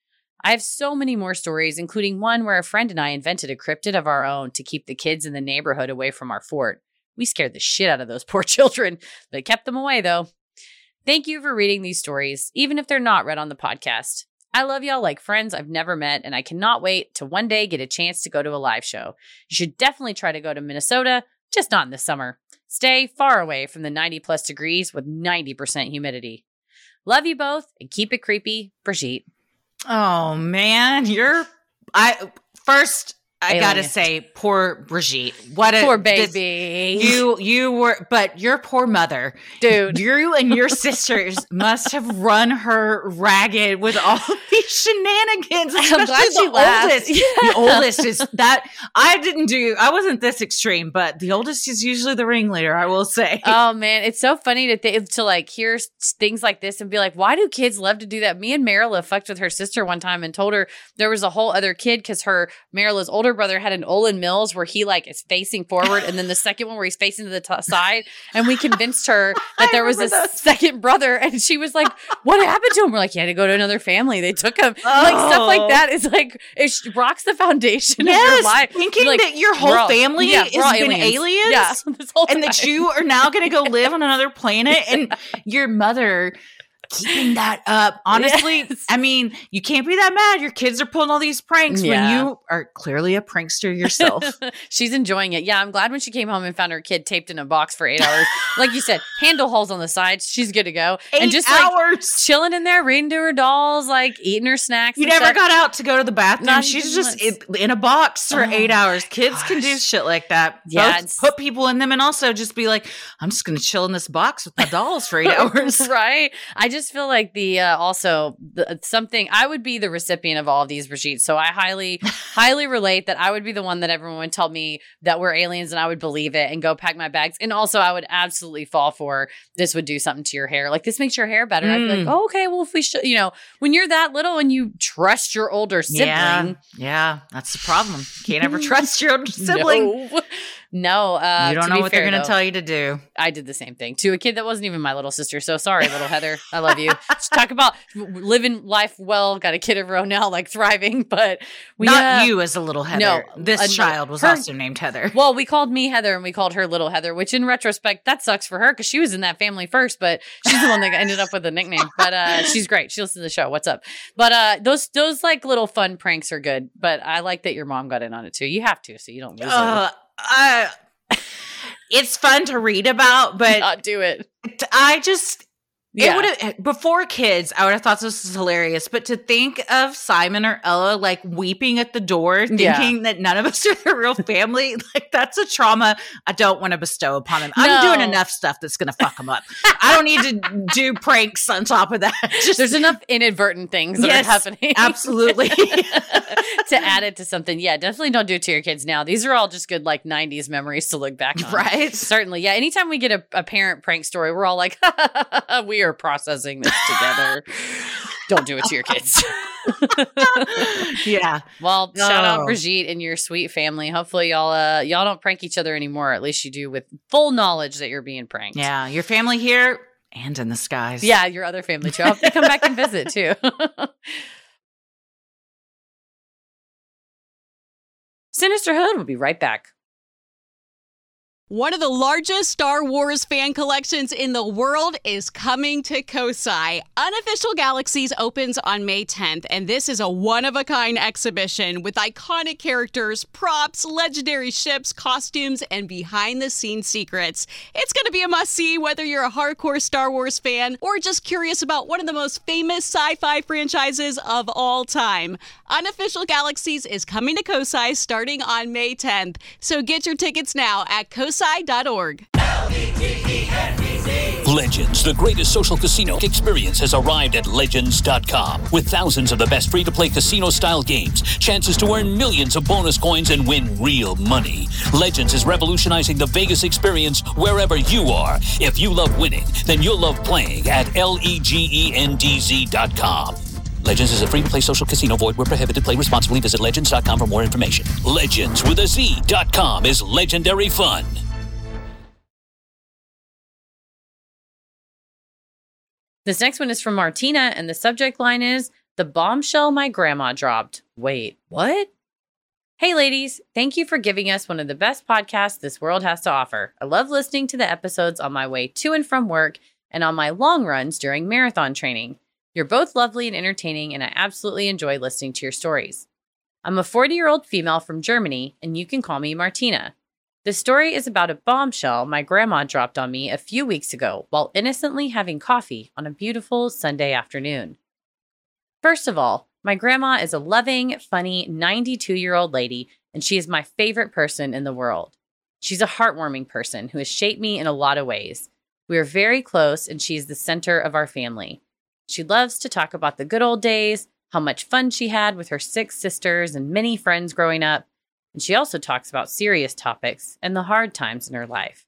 I have so many more stories, including one where a friend and I invented a cryptid of our own to keep the kids in the neighborhood away from our fort. We scared the shit out of those poor children, but kept them away though. Thank you for reading these stories, even if they're not read on the podcast. I love y'all like friends I've never met, and I cannot wait to one day get a chance to go to a live show. You should definitely try to go to Minnesota, just not in the summer. Stay far away from the ninety plus degrees with ninety percent humidity. Love you both, and keep it creepy, Brigitte. Oh, man. You're... I First... I Alien. gotta say, poor Brigitte. What a Poor baby. This, you you were, but your poor mother, Dude. You and your sisters must have run her ragged with all these shenanigans. Especially glad she the laughed. oldest. Yeah. The oldest is that I didn't do. I wasn't this extreme, but the oldest is usually the ringleader. I will say. Oh man, it's so funny to th- to like hear s- things like this and be like, why do kids love to do that? Me and Marilla fucked with her sister one time and told her there was a whole other kid because her Marilla's older brother had an Olin Mills where he like is facing forward, and then the second one where he's facing to the t- side. And we convinced her that there was a those. second brother, and she was like, "What happened to him?" We're like, "He had to go to another family. They took him." Oh. Like stuff like that is like it sh- rocks the foundation of your Yes, life. thinking Like, that your we're whole all- family yeah, has we're all been aliens, Yeah, this whole and that time. you are now going to go live on another planet, and your mother keeping that up. Honestly, Yes. I mean, you can't be that mad. Your kids are pulling all these pranks Yeah. when you are clearly a prankster yourself. She's enjoying it. Yeah, I'm glad when she came home and found her kid taped in a box for eight hours. Like you said, handle holes on the sides. She's good to go. Eight and just hours. like chilling in there, reading to her dolls, like eating her snacks. You and never stuff. got out to go to the bathroom. Not She's even just in, once. in a box for Oh eight my hours. Kids can do gosh. shit like that. Yeah, Both it's- put people in them and also just be like, I'm just going to chill in this box with my dolls for eight hours. Right? I just feel like the uh, also the, something I would be the recipient of all of these Brigitte. So I highly, highly relate that I would be the one that everyone would tell me that we're aliens and I would believe it and go pack my bags. And also I would absolutely fall for this would do something to your hair. Like this makes your hair better. I'd be Mm. like, oh, okay, well, if we should, you know, when you're that little and you trust your older sibling. Yeah, yeah, that's the problem. You can't ever trust your older sibling. No. No, uh, You don't to know be what fair, they're going though, to tell you to do. I did the same thing to a kid that wasn't even my little sister. So sorry, little Heather. I love you. Just talk about living life well. Got a kid of her own now, like thriving. But we, Not uh, you as a little Heather. no, this uh, child was her- also named Heather. Well, we called me Heather and we called her Little Heather, which in retrospect, that sucks for her because she was in that family first, but she's the one that ended up with the nickname. But uh, she's great. She listens to the show. What's up? But uh, those those like little fun pranks are good. But I like that your mom got in on it too. You have to, so you don't lose Uh, I, it's fun to read about, it. but Not do it. I just Yeah. it would have before kids. I would have thought this was hilarious, but to think of Simon or Ella like weeping at the door, thinking Yeah. that none of us are their real family, like that's a trauma I don't want to bestow upon them. I'm No. doing enough stuff that's going to fuck them up. I don't need to do pranks on top of that. Just There's enough inadvertent things that Yes, are happening. absolutely. To add it to something. Yeah, definitely don't do it to your kids now. These are all just good like nineties memories to look back on. Right? Certainly. Yeah. Anytime we get a, a parent prank story, we're all like, we are processing this together. Don't do it to your kids. Yeah. Well, shout out Oh. Brigitte and your sweet family. Hopefully y'all uh y'all don't prank each other anymore. At least you do with full knowledge that you're being pranked. Yeah. Your family here and in the skies. Yeah, your other family too. I hope they come back and visit too. Sinister Hood will be right back. One of the largest Star Wars fan collections in the world is coming to Kosai. Unofficial Galaxies opens on May tenth, and this is a one-of-a-kind exhibition with iconic characters, props, legendary ships, costumes, and behind-the-scenes secrets. It's going to be a must-see whether you're a hardcore Star Wars fan or just curious about one of the most famous sci-fi franchises of all time. Unofficial Galaxies is coming to Kosai starting on May tenth, so get your tickets now at kosai dot org. Legends, the greatest social casino experience, has arrived at legends dot com. With thousands of the best free-to-play casino-style games, chances to earn millions of bonus coins and win real money. Legends is revolutionizing the Vegas experience wherever you are. If you love winning, then you'll love playing at legends dot com. Legends is a free-to-play social casino. Void where prohibited. Play responsibly. Visit legends dot com for more information. Legends with a Z dot com is legendary fun. This next one is from Martina, and the subject line is, "The bombshell my grandma dropped." Wait, what? Hey ladies, thank you for giving us one of the best podcasts this world has to offer. I love listening to the episodes on my way to and from work and on my long runs during marathon training. You're both lovely and entertaining, and I absolutely enjoy listening to your stories. I'm a forty-year-old female from Germany, and you can call me Martina. The story is about a bombshell my grandma dropped on me a few weeks ago while innocently having coffee on a beautiful Sunday afternoon. First of all, my grandma is a loving, funny, ninety-two-year-old lady, and she is my favorite person in the world. She's a heartwarming person who has shaped me in a lot of ways. We are very close, and she is the center of our family. She loves to talk about the good old days, how much fun she had with her six sisters and many friends growing up, and she also talks about serious topics and the hard times in her life.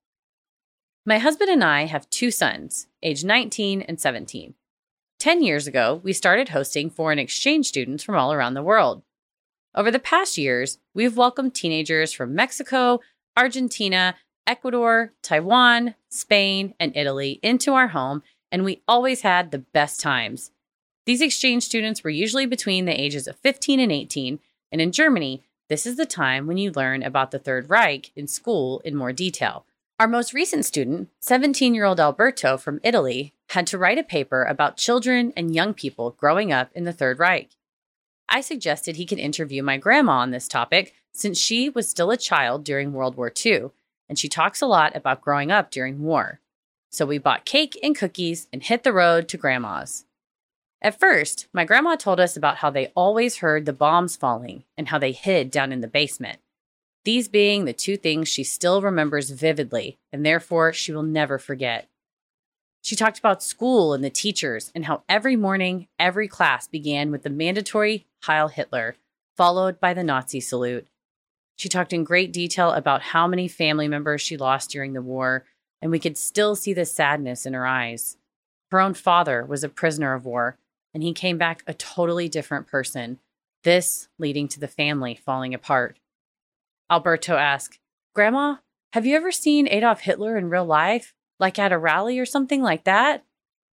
My husband and I have two sons, aged nineteen and seventeen. Ten years ago, we started hosting foreign exchange students from all around the world. Over the past years, we've welcomed teenagers from Mexico, Argentina, Ecuador, Taiwan, Spain, and Italy into our home, and we always had the best times. These exchange students were usually between the ages of fifteen and eighteen, and in Germany, this is the time when you learn about the Third Reich in school in more detail. Our most recent student, seventeen-year-old Alberto from Italy, had to write a paper about children and young people growing up in the Third Reich. I suggested he could interview my grandma on this topic since she was still a child during World War Two, and she talks a lot about growing up during war. So we bought cake and cookies and hit the road to Grandma's. At first, my grandma told us about how they always heard the bombs falling and how they hid down in the basement. These being the two things she still remembers vividly, and therefore she will never forget. She talked about school and the teachers and how every morning, every class began with the mandatory Heil Hitler, followed by the Nazi salute. She talked in great detail about how many family members she lost during the war, and we could still see the sadness in her eyes. Her own father was a prisoner of war, and he came back a totally different person, this leading to the family falling apart. Alberto asked, "Grandma, have you ever seen Adolf Hitler in real life, like at a rally or something like that?"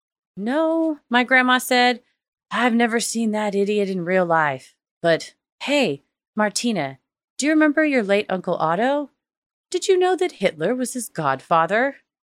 "No," my grandma said, "I've never seen that idiot in real life. But hey, Martina, do you remember your late Uncle Otto? Did you know that Hitler was his godfather?"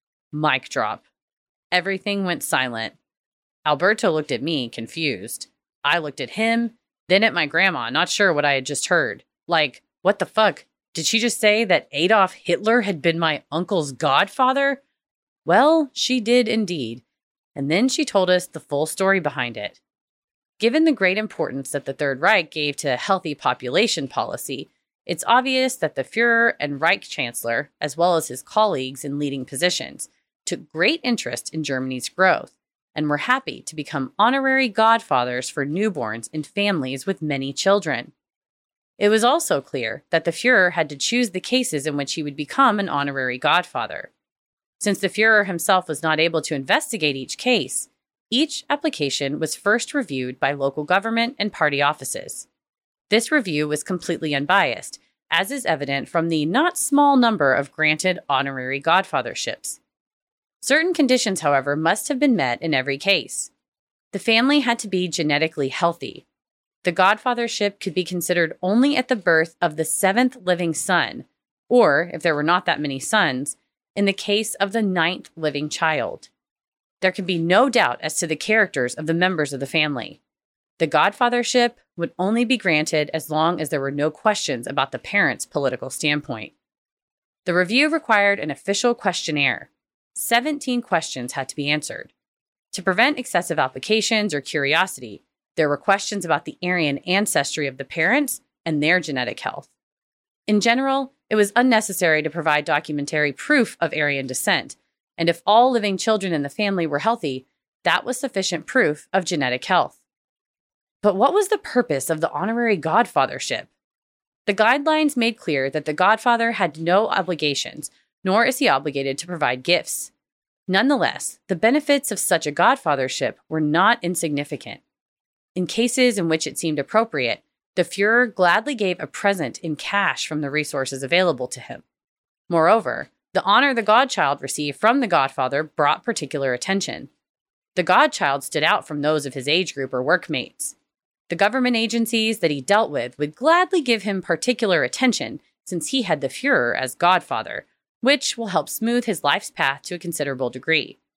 Mic drop. Everything went silent. Alberto looked at me, confused. I looked at him, then at my grandma, not sure what I had just heard. Like, what the fuck? Did she just say that Adolf Hitler had been my uncle's godfather? Well, she did indeed. And then she told us the full story behind it. Given the great importance that the Third Reich gave to healthy population policy, it's obvious that the Fuhrer and Reich Chancellor, as well as his colleagues in leading positions, took great interest in Germany's growth and were happy to become honorary godfathers for newborns in families with many children. It was also clear that the Fuhrer had to choose the cases in which he would become an honorary godfather. Since the Fuhrer himself was not able to investigate each case, each application was first reviewed by local government and party offices. This review was completely unbiased, as is evident from the not small number of granted honorary godfatherships. Certain conditions, however, must have been met in every case. The family had to be genetically healthy. The godfathership could be considered only at the birth of the seventh living son, or, if there were not that many sons, in the case of the ninth living child. There could be no doubt as to the characters of the members of the family. The godfathership would only be granted as long as there were no questions about the parents' political standpoint. The review required an official questionnaire. Seventeen questions had to be answered. To prevent excessive applications or curiosity, there were questions about the Aryan ancestry of the parents and their genetic health. In general, it was unnecessary to provide documentary proof of Aryan descent, and if all living children in the family were healthy, that was sufficient proof of genetic health. But what was the purpose of the honorary godfathership? The guidelines made clear that the godfather had no obligations, nor is he obligated to provide gifts. Nonetheless, the benefits of such a godfathership were not insignificant. In cases in which it seemed appropriate, the Fuhrer gladly gave a present in cash from the resources available to him. Moreover, the honor the godchild received from the godfather brought particular attention. The godchild stood out from those of his age group or workmates. The government agencies that he dealt with would gladly give him particular attention since he had the Fuhrer as godfather, which will help smooth his life's path to a considerable degree.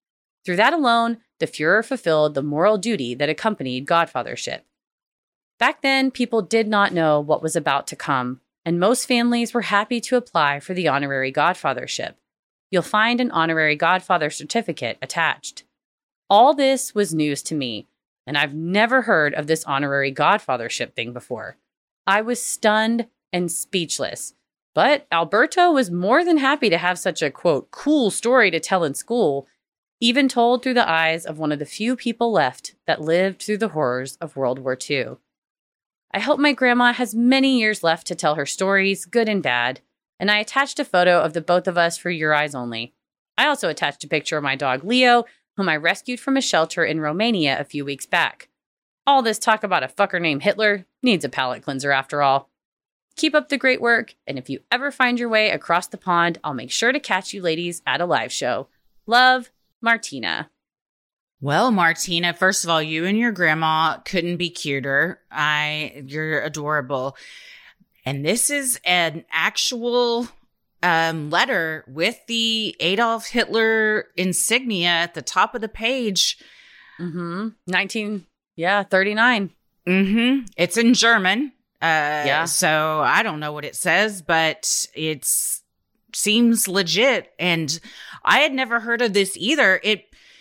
Through that alone, the Fuhrer fulfilled the moral duty that accompanied godfathership. Back then, people did not know what was about to come, and most families were happy to apply for the honorary godfathership. You'll find an honorary godfather certificate attached. All this was news to me, and I've never heard of this honorary godfathership thing before. I was stunned and speechless, but Alberto was more than happy to have such a, quote, cool story to tell in school, even told through the eyes of one of the few people left that lived through the horrors of World War Two. I hope my grandma has many years left to tell her stories, good and bad, and I attached a photo of the both of us for your eyes only. I also attached a picture of my dog Leo, whom I rescued from a shelter in Romania a few weeks back. All this talk about a fucker named Hitler needs a palate cleanser after all. Keep up the great work, and if you ever find your way across the pond, I'll make sure to catch you ladies at a live show. Love, Martina. Well, Martina, first of all, you and your grandma couldn't be cuter. I, you're adorable. And this is an actual um, letter with the Adolf Hitler insignia at the top of the page. Mm-hmm. nineteen, yeah, thirty-nine. Mm-hmm. It's in German. Uh, yeah. So I don't know what it says, but it's seems legit. And I had never heard of this either. It,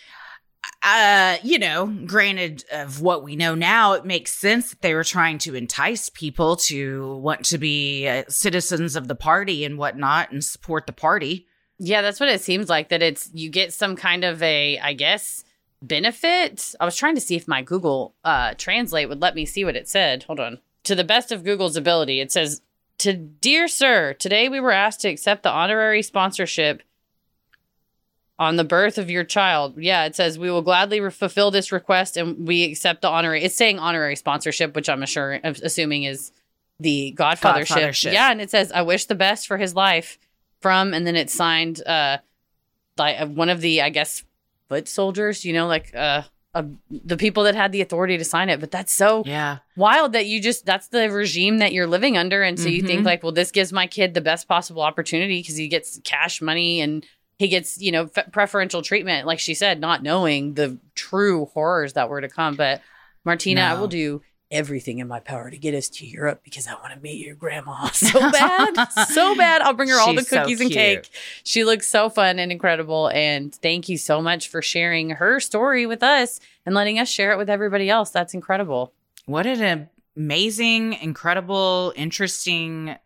uh, you know, granted of what we know now, it makes sense that they were trying to entice people to want to be uh, citizens of the party and whatnot and support the party. Yeah, that's what it seems like, that it's, you get some kind of a, I guess, benefit. I was trying to see if my Google uh, Translate would let me see what it said. Hold on. To the best of Google's ability, it says, to Dear Sir, today we were asked to accept the honorary sponsorship on the birth of your child. Yeah, it says we will gladly re- fulfill this request and we accept the honorary. It's saying honorary sponsorship, which I'm sure, assuming is the godfathership. godfathership. Yeah, and it says, I wish the best for his life from, and then it's signed uh, by one of the, I guess, foot soldiers, you know, like uh, uh, the people that had the authority to sign it. But that's so yeah. wild that you just, that's the regime that you're living under. And so Mm-hmm. you think like, well, this gives my kid the best possible opportunity because he gets cash money and he gets, you know, f- preferential treatment, like she said, not knowing the true horrors that were to come. But Martina, No. I will do everything in my power to get us to Europe because I want to meet your grandma so bad, so bad. I'll bring her all the She's so cookies and cute. cake. She looks so fun and incredible. And thank you so much for sharing her story with us and letting us share it with everybody else. That's incredible. What an amazing, incredible, interesting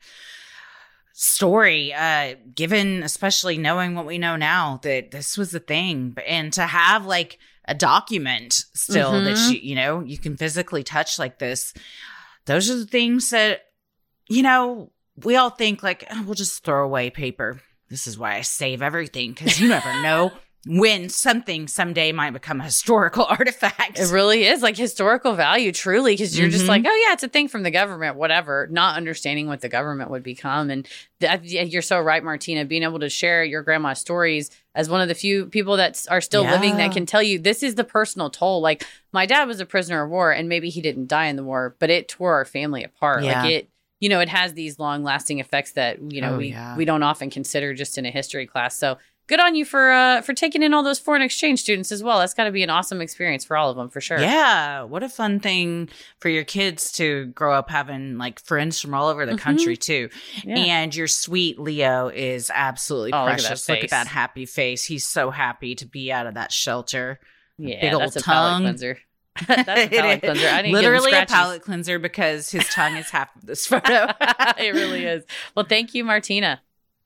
story, uh, given especially knowing what we know now that this was the thing. And to have like a document still Mhm. that you, you know, you can physically touch like this. Those are the things that, you know, we all think like, oh, we'll just throw away paper. This is why I save everything, because you never know when something someday might become a historical artifact. It really is like historical value, truly, because you're just Mhm. like, oh, yeah, it's a thing from the government, whatever, not understanding what the government would become. And that, yeah, you're so right, Martina, being able to share your grandma's stories as one of the few people that are still Yeah. living that can tell you this is the personal toll. Like my dad was a prisoner of war and maybe he didn't die in the war, but it tore our family apart. Yeah. Like it, you know, it has these long lasting effects that, you know, Oh, we, yeah. we don't often consider just in a history class. So good on you for uh, for taking in all those foreign exchange students as well. That's got to be an awesome experience for all of them, for sure. Yeah, what a fun thing for your kids to grow up having like friends from all over the Mhm. country too. Yeah. And your sweet Leo is absolutely Oh, look at that precious. Look at, face. that happy face. He's so happy to be out of that shelter. Yeah, Big that's old a palate tongue. cleanser. That's a palate cleanser. I didn't Literally get a them palate cleanser because his tongue is half of this photo. It really is. Well, thank you, Martina.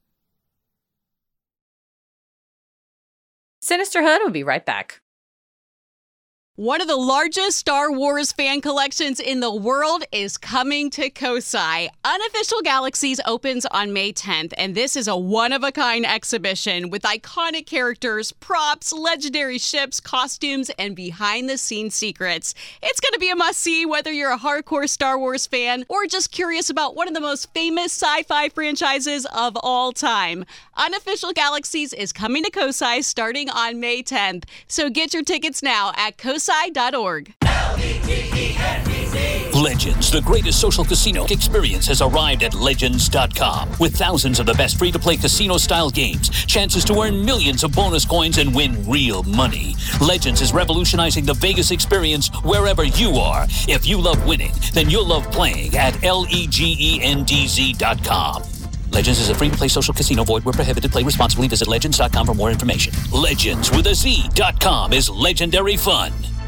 Sinisterhood will be right back. One of the largest Star Wars fan collections in the world is coming to Kosai. Unofficial Galaxies opens on May tenth, and this is a one-of-a-kind exhibition with iconic characters, props, legendary ships, costumes, and behind-the-scenes secrets. It's going to be a must-see whether you're a hardcore Star Wars fan or just curious about one of the most famous sci-fi franchises of all time. Unofficial Galaxies is coming to Kosai starting on May tenth, so get your tickets now at kosai dot org. L E T E N B C Legends, the greatest social casino experience, has arrived at Legends dot com. With thousands of the best free-to-play casino-style games, chances to earn millions of bonus coins, and win real money. Legends is revolutionizing the Vegas experience wherever you are. If you love winning, then you'll love playing at L-E-G-E-N-D-Z dot com. Legends is a free-to-play social casino. Void where prohibited. Play responsibly. Visit Legends dot com for more information. Legends with a Z dot com is legendary fun.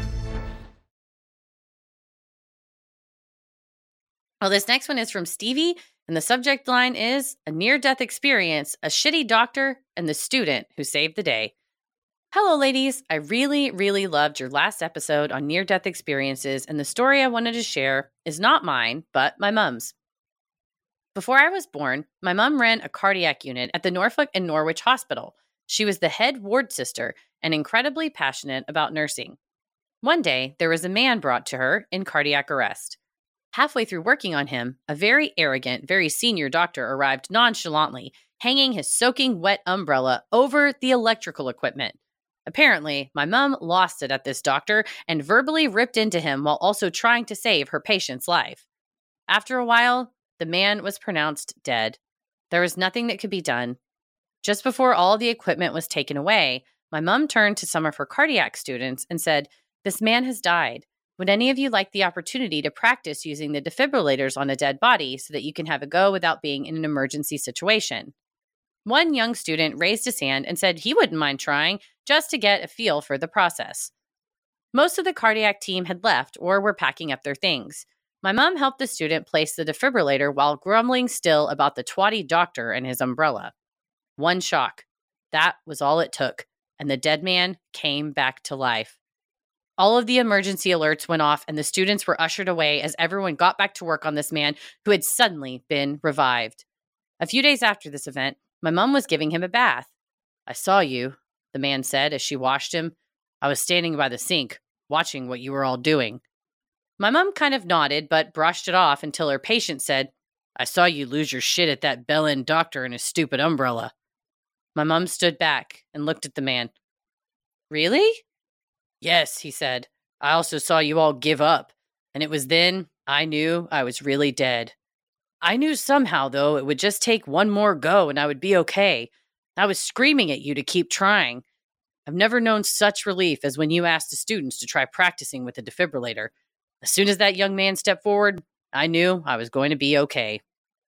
Well, this next one is from Stevie, and the subject line is a near-death experience, a shitty doctor, and the student who saved the day. Hello, ladies. I really, really loved your last episode on near-death experiences, and the story I wanted to share is not mine, but my mom's. Before I was born, my mom ran a cardiac unit at the Norfolk and Norwich Hospital. She was the head ward sister and incredibly passionate about nursing. One day, there was a man brought to her in cardiac arrest. Halfway through working on him, a very arrogant, very senior doctor arrived nonchalantly, hanging his soaking wet umbrella over the electrical equipment. Apparently, my mom lost it at this doctor and verbally ripped into him while also trying to save her patient's life. After a while, the man was pronounced dead. There was nothing that could be done. Just before all the equipment was taken away, my mom turned to some of her cardiac students and said, "This man has died. Would any of you like the opportunity to practice using the defibrillators on a dead body so that you can have a go without being in an emergency situation?" One young student raised his hand and said he wouldn't mind trying just to get a feel for the process. Most of the cardiac team had left or were packing up their things. My mom helped the student place the defibrillator while grumbling still about the twatty doctor and his umbrella. One shock. That was all it took, and the dead man came back to life. All of the emergency alerts went off, and the students were ushered away as everyone got back to work on this man who had suddenly been revived. A few days after this event, my mom was giving him a bath. "I saw you," the man said as she washed him. "I was standing by the sink, watching what you were all doing." My mom kind of nodded, but brushed it off until her patient said, "I saw you lose your shit at that bell-end doctor and his stupid umbrella." My mom stood back and looked at the man. "Really?" "Yes," he said. "I also saw you all give up, and it was then I knew I was really dead. I knew somehow, though, it would just take one more go and I would be okay. I was screaming at you to keep trying. I've never known such relief as when you asked the students to try practicing with a defibrillator. As soon as that young man stepped forward, I knew I was going to be okay."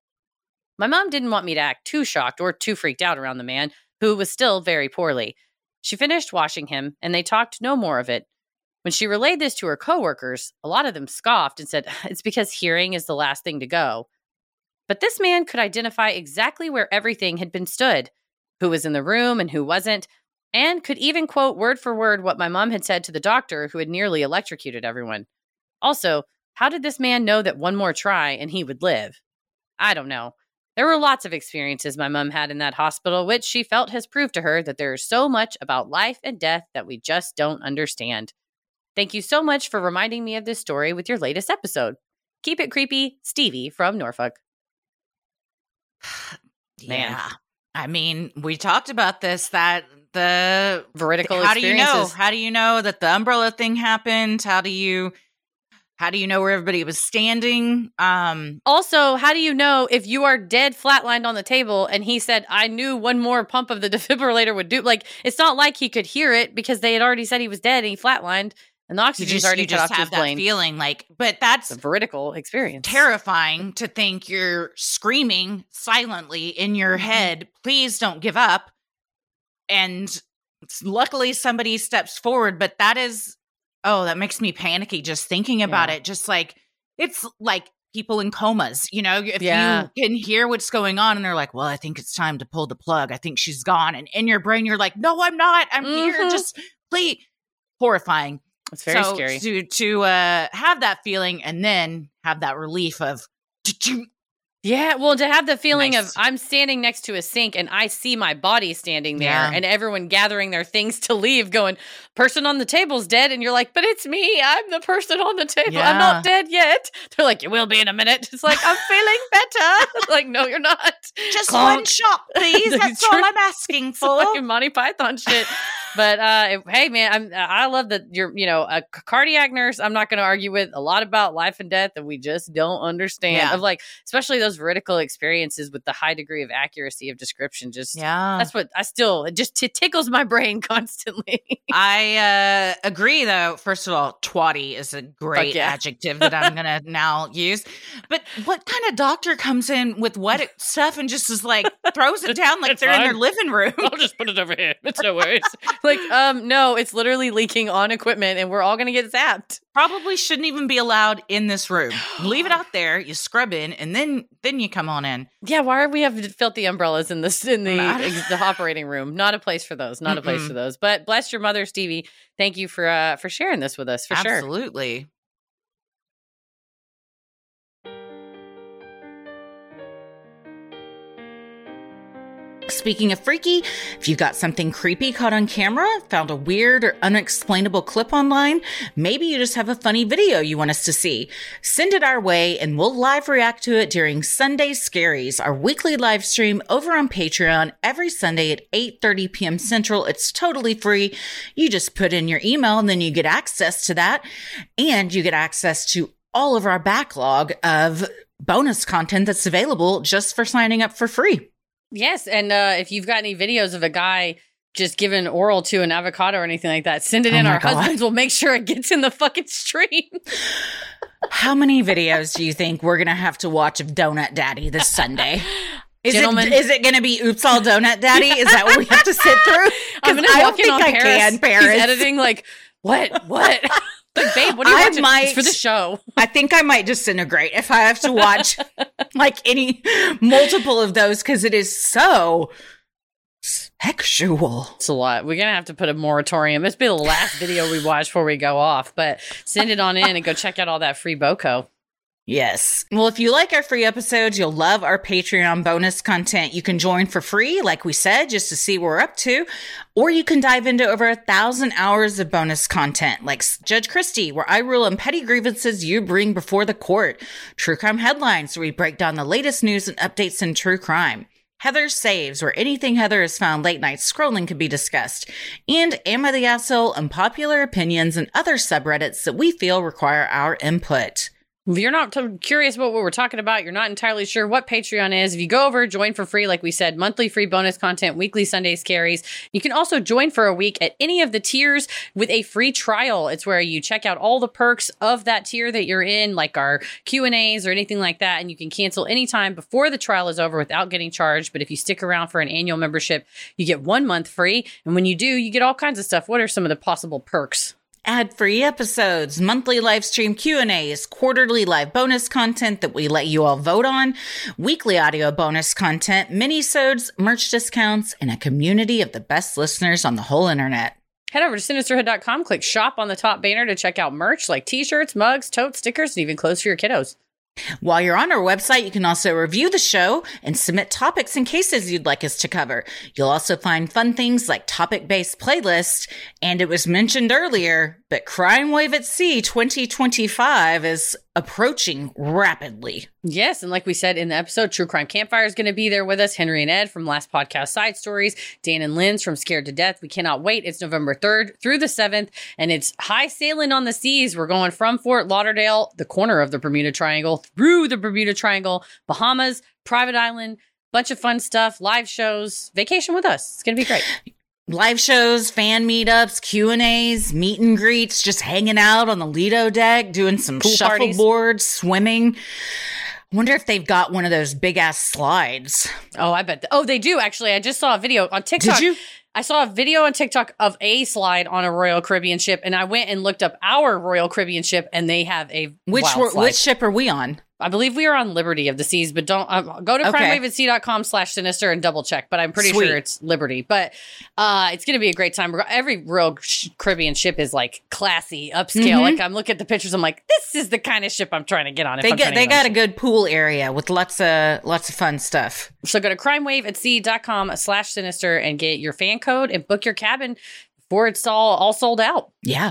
My mom didn't want me to act too shocked or too freaked out around the man, who was still very poorly. She finished washing him, and they talked no more of it. When she relayed this to her coworkers, a lot of them scoffed and said it's because hearing is the last thing to go. But this man could identify exactly where everything had been stood, who was in the room and who wasn't, and could even quote word for word what my mom had said to the doctor who had nearly electrocuted everyone. Also, how did this man know that one more try and he would live? I don't know. There were lots of experiences my mom had in that hospital, which she felt has proved to her that there is so much about life and death that we just don't understand. Thank you so much for reminding me of this story with your latest episode. Keep it creepy, Stevie from Norfolk. Man. Yeah. I mean, we talked about this, that the veridical how do you know? experiences. How do you know that the umbrella thing happened? How do you how do you know where everybody was standing? Um, also, how do you know if you are dead flatlined on the table and he said, "I knew one more pump of the defibrillator would do"? Like, it's not like he could hear it because they had already said he was dead and he flatlined and the oxygen's just, already you cut just off have his that brain. feeling like, but that's a veridical experience. Terrifying to think you're screaming silently in your Mm-hmm. head, "Please don't give up." And luckily somebody steps forward, but that is, oh, that makes me panicky just thinking about Yeah. it. Just like, it's like people in comas, you know, if Yeah. you can hear what's going on and they're like, "Well, I think it's time to pull the plug. I think she's gone." And in your brain, you're like, "No, I'm not. I'm here. Mhm. Just please." Horrifying. It's very so scary. To to uh, have that feeling and then have that relief of, Yeah, well, to have the feeling Nice. of I'm standing next to a sink and I see my body standing there Yeah. and everyone gathering their things to leave going, "Person on the table's dead." And you're like, "But it's me. I'm the person on the table. Yeah. I'm not dead yet." They're like, "You will be in a minute." It's like, "I'm feeling better." Like, no, you're not. just Clonk. one shot, please. That's True. all I'm asking It's for. like Monty Python shit. But uh, hey, man, I'm, I love that you're, you know, a cardiac nurse. I'm not going to argue with a lot about life and death that we just don't understand. Yeah. Of like, especially those veridical experiences with the high degree of accuracy of description. Just yeah, that's what I still it just t- tickles my brain constantly. I uh, agree, though. First of all, twatty is a great yeah. adjective that I'm gonna now use. But what kind of doctor comes in with wet stuff and just is like throws it down like they're fine. In their living room? I'll just put it over here. It's no worries. Like, um, no, it's literally leaking on equipment, and we're all gonna get zapped. Probably shouldn't even be allowed in this room. Leave it out there. You scrub in, and then then you come on in. Yeah, why are we have filthy umbrellas in this in the the operating room? Not a place for those. Not Mm-mm. a place for those. But bless your mother, Stevie. Thank you for uh, for sharing this with us. For Absolutely. sure. Absolutely. Speaking of freaky, if you got something creepy caught on camera, found a weird or unexplainable clip online, maybe you just have a funny video you want us to see, send it our way and we'll live react to it during Sunday Scaries, our weekly live stream over on Patreon every Sunday at eight thirty p.m. Central. It's totally free. You just put in your email and then you get access to that, and you get access to all of our backlog of bonus content that's available just for signing up for free. Yes, and uh, if you've got any videos of a guy just giving oral to an avocado or anything like that, send it oh in. Our God. Husbands will make sure it gets in the fucking stream. How many videos do you think we're going to have to watch of Donut Daddy this Sunday? Is Gentlemen. it is it going to be Oops All Donut Daddy? Is that what we have to sit through? I'm going to walk in on I Paris. Can, Paris. He's editing like, what? What? Like, babe, what are you watching? Might, it's for the show. I think I might disintegrate if I have to watch like any multiple of those, because it is so sexual. It's a lot. We're going to have to put a moratorium. This will be the last video we watch before we go off, but send it on in and go check out all that free BOCO. Yes. Well, if you like our free episodes, you'll love our Patreon bonus content. You can join for free, like we said, just to see what we're up to. Or you can dive into over a thousand hours of bonus content, like Judge Christie, where I rule on petty grievances you bring before the court. True Crime Headlines, where we break down the latest news and updates in true crime. Heather Saves, where anything Heather has found late night scrolling can be discussed. And Am I the Asshole? Unpopular opinions and other subreddits that we feel require our input. If you're not t- curious about what we're talking about, you're not entirely sure what Patreon is, if you go over, join for free, like we said, monthly free bonus content, weekly Sunday Scaries. You can also join for a week at any of the tiers with a free trial. It's where you check out all the perks of that tier that you're in, like our Q and A's or anything like that, and you can cancel anytime before the trial is over without getting charged. But if you stick around for an annual membership, you get one month free. And when you do, you get all kinds of stuff. What are some of the possible perks? Ad-free episodes, monthly live stream Q and A's, quarterly live bonus content that we let you all vote on, weekly audio bonus content, mini-sodes, merch discounts, and a community of the best listeners on the whole internet. Head over to sinisterhood dot com, click shop on the top banner to check out merch like t-shirts, mugs, totes, stickers, and even clothes for your kiddos. While you're on our website, you can also review the show and submit topics and cases you'd like us to cover. You'll also find fun things like topic-based playlists. And it was mentioned earlier, but Crime Wave at Sea twenty twenty-five is approaching rapidly. Yes, and like we said in the episode, True Crime Campfire is going to be there with us. Henry and Ed from Last Podcast Side Stories. Dan and Lynn's from Scared to Death. We cannot wait. It's November third through the seventh, and it's high sailing on the seas. We're going from Fort Lauderdale, the corner of the Bermuda Triangle, through the Bermuda Triangle, Bahamas, private island, bunch of fun stuff, live shows, vacation with us. It's going to be great. Live shows, fan meetups, Q and A's, meet and greets, just hanging out on the Lido deck, doing some Pool shuffleboard, swimming. I wonder if they've got one of those big ass slides. Oh, I bet. Th- oh, they do, actually. I just saw a video on TikTok. Did you? I saw a video on TikTok of a slide on a Royal Caribbean ship, and I went and looked up our Royal Caribbean ship, and they have a Which wild were, slide. Which ship are we on? I believe we are on Liberty of the Seas, but don't uh, go to Okay. crime wave at sea dot com slash sinister and double check. But I'm pretty Sweet. sure it's Liberty. But uh, it's going to be a great time. Every Royal sh- Caribbean ship is like classy, upscale. Mhm. Like I'm looking at the pictures, I'm like, this is the kind of ship I'm trying to get on. If They I'm got trying to they get on got a good pool area with lots of lots of fun stuff. So go to crime wave at sea dot com slash sinister and get your fan code and book your cabin before it's all all sold out. Yeah.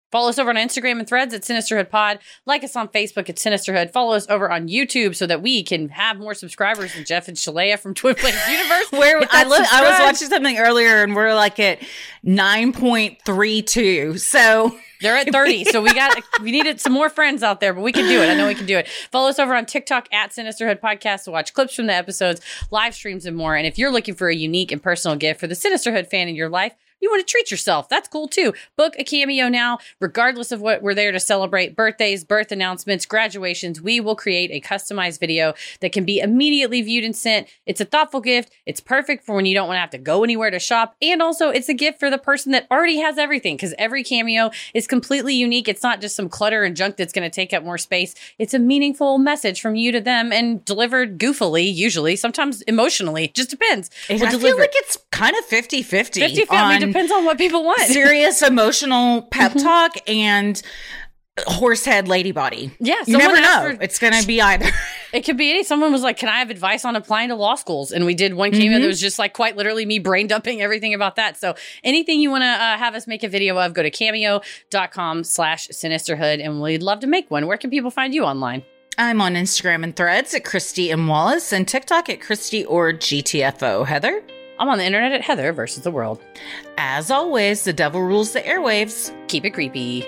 Follow us over on Instagram and Threads at Sinisterhood Pod. Like us on Facebook at Sinisterhood. Follow us over on YouTube so that we can have more subscribers than Jeff and Shalea from Twin Flames Universe. Where I, look, I was watching something earlier and we're like at nine point three two. So they're at thirty. So we got we needed some more friends out there, but we can do it. I know we can do it. Follow us over on TikTok at Sinisterhood Podcast to watch clips from the episodes, live streams, and more. And if you're looking for a unique and personal gift for the Sinisterhood fan in your life, you want to treat yourself. That's cool too. Book a cameo now, regardless of what we're there to celebrate. Birthdays, birth announcements, graduations. We will create a customized video that can be immediately viewed and sent. It's a thoughtful gift. It's perfect for when you don't want to have to go anywhere to shop. And also it's a gift for the person that already has everything, because every cameo is completely unique. It's not just some clutter and junk that's going to take up more space. It's a meaningful message from you to them and delivered goofily, usually, sometimes emotionally. Just depends. I we'll feel like it's kind of fifty-fifty. fifty-fifty. Depends on what people want. Serious emotional pep talk and horsehead lady body. Yeah. You never know. For, it's going to be either. It could be any. Someone was like, can I have advice on applying to law schools? And we did one cameo mm-hmm. that was just like quite literally me brain dumping everything about that. So anything you want to uh, have us make a video of, go to cameo.com slash sinisterhood. And we'd love to make one. Where can people find you online? I'm on Instagram and Threads at Christy M. Wallace and TikTok at Christy or G T F O. Heather? I'm on the internet at Heather versus the world. As always, the devil rules the airwaves. Keep it creepy.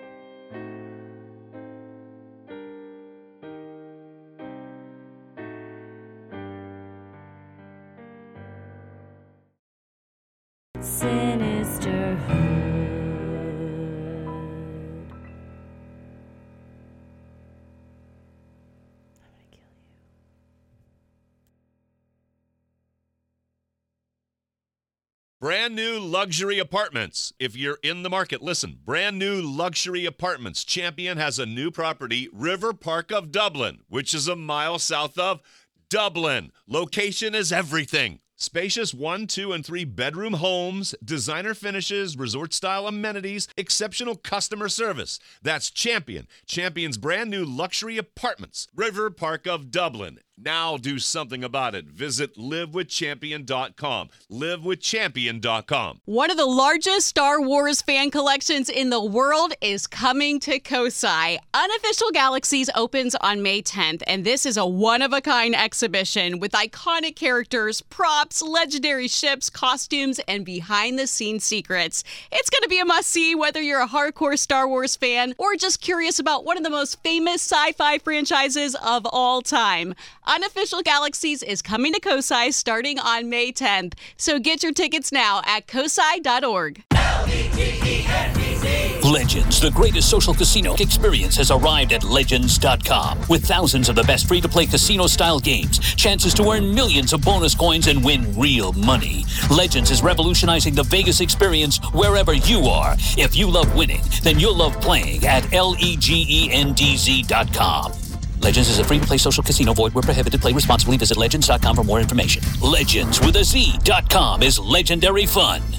Sinisterhood. Brand new luxury apartments. If you're in the market, listen. Brand new luxury apartments. Champion has a new property, River Park of Dublin, which is a mile south of Dublin. Location is everything. Spacious one, two, and three bedroom homes, designer finishes, resort-style amenities, exceptional customer service. That's Champion. Champion's brand new luxury apartments, River Park of Dublin. Now do something about it. Visit live with champion dot com. live with champion dot com. One of the largest Star Wars fan collections in the world is coming to Kosai. Unofficial Galaxies opens on May tenth, and this is a one-of-a-kind exhibition with iconic characters, props, legendary ships, costumes, and behind-the-scenes secrets. It's going to be a must-see whether you're a hardcore Star Wars fan or just curious about one of the most famous sci-fi franchises of all time. Unofficial Galaxies is coming to Kosai starting on May tenth, so get your tickets now at kosai dot org. Legends, the greatest social casino experience, has arrived at legends dot com. With thousands of the best free-to-play casino-style games, chances to earn millions of bonus coins and win real money. Legends is revolutionizing the Vegas experience wherever you are. If you love winning, then you'll love playing at legends dot com. Legends is a free-to-play social casino. Void where prohibited. Play responsibly. Visit legends dot com for more information. Legends with a Z dot com is legendary fun.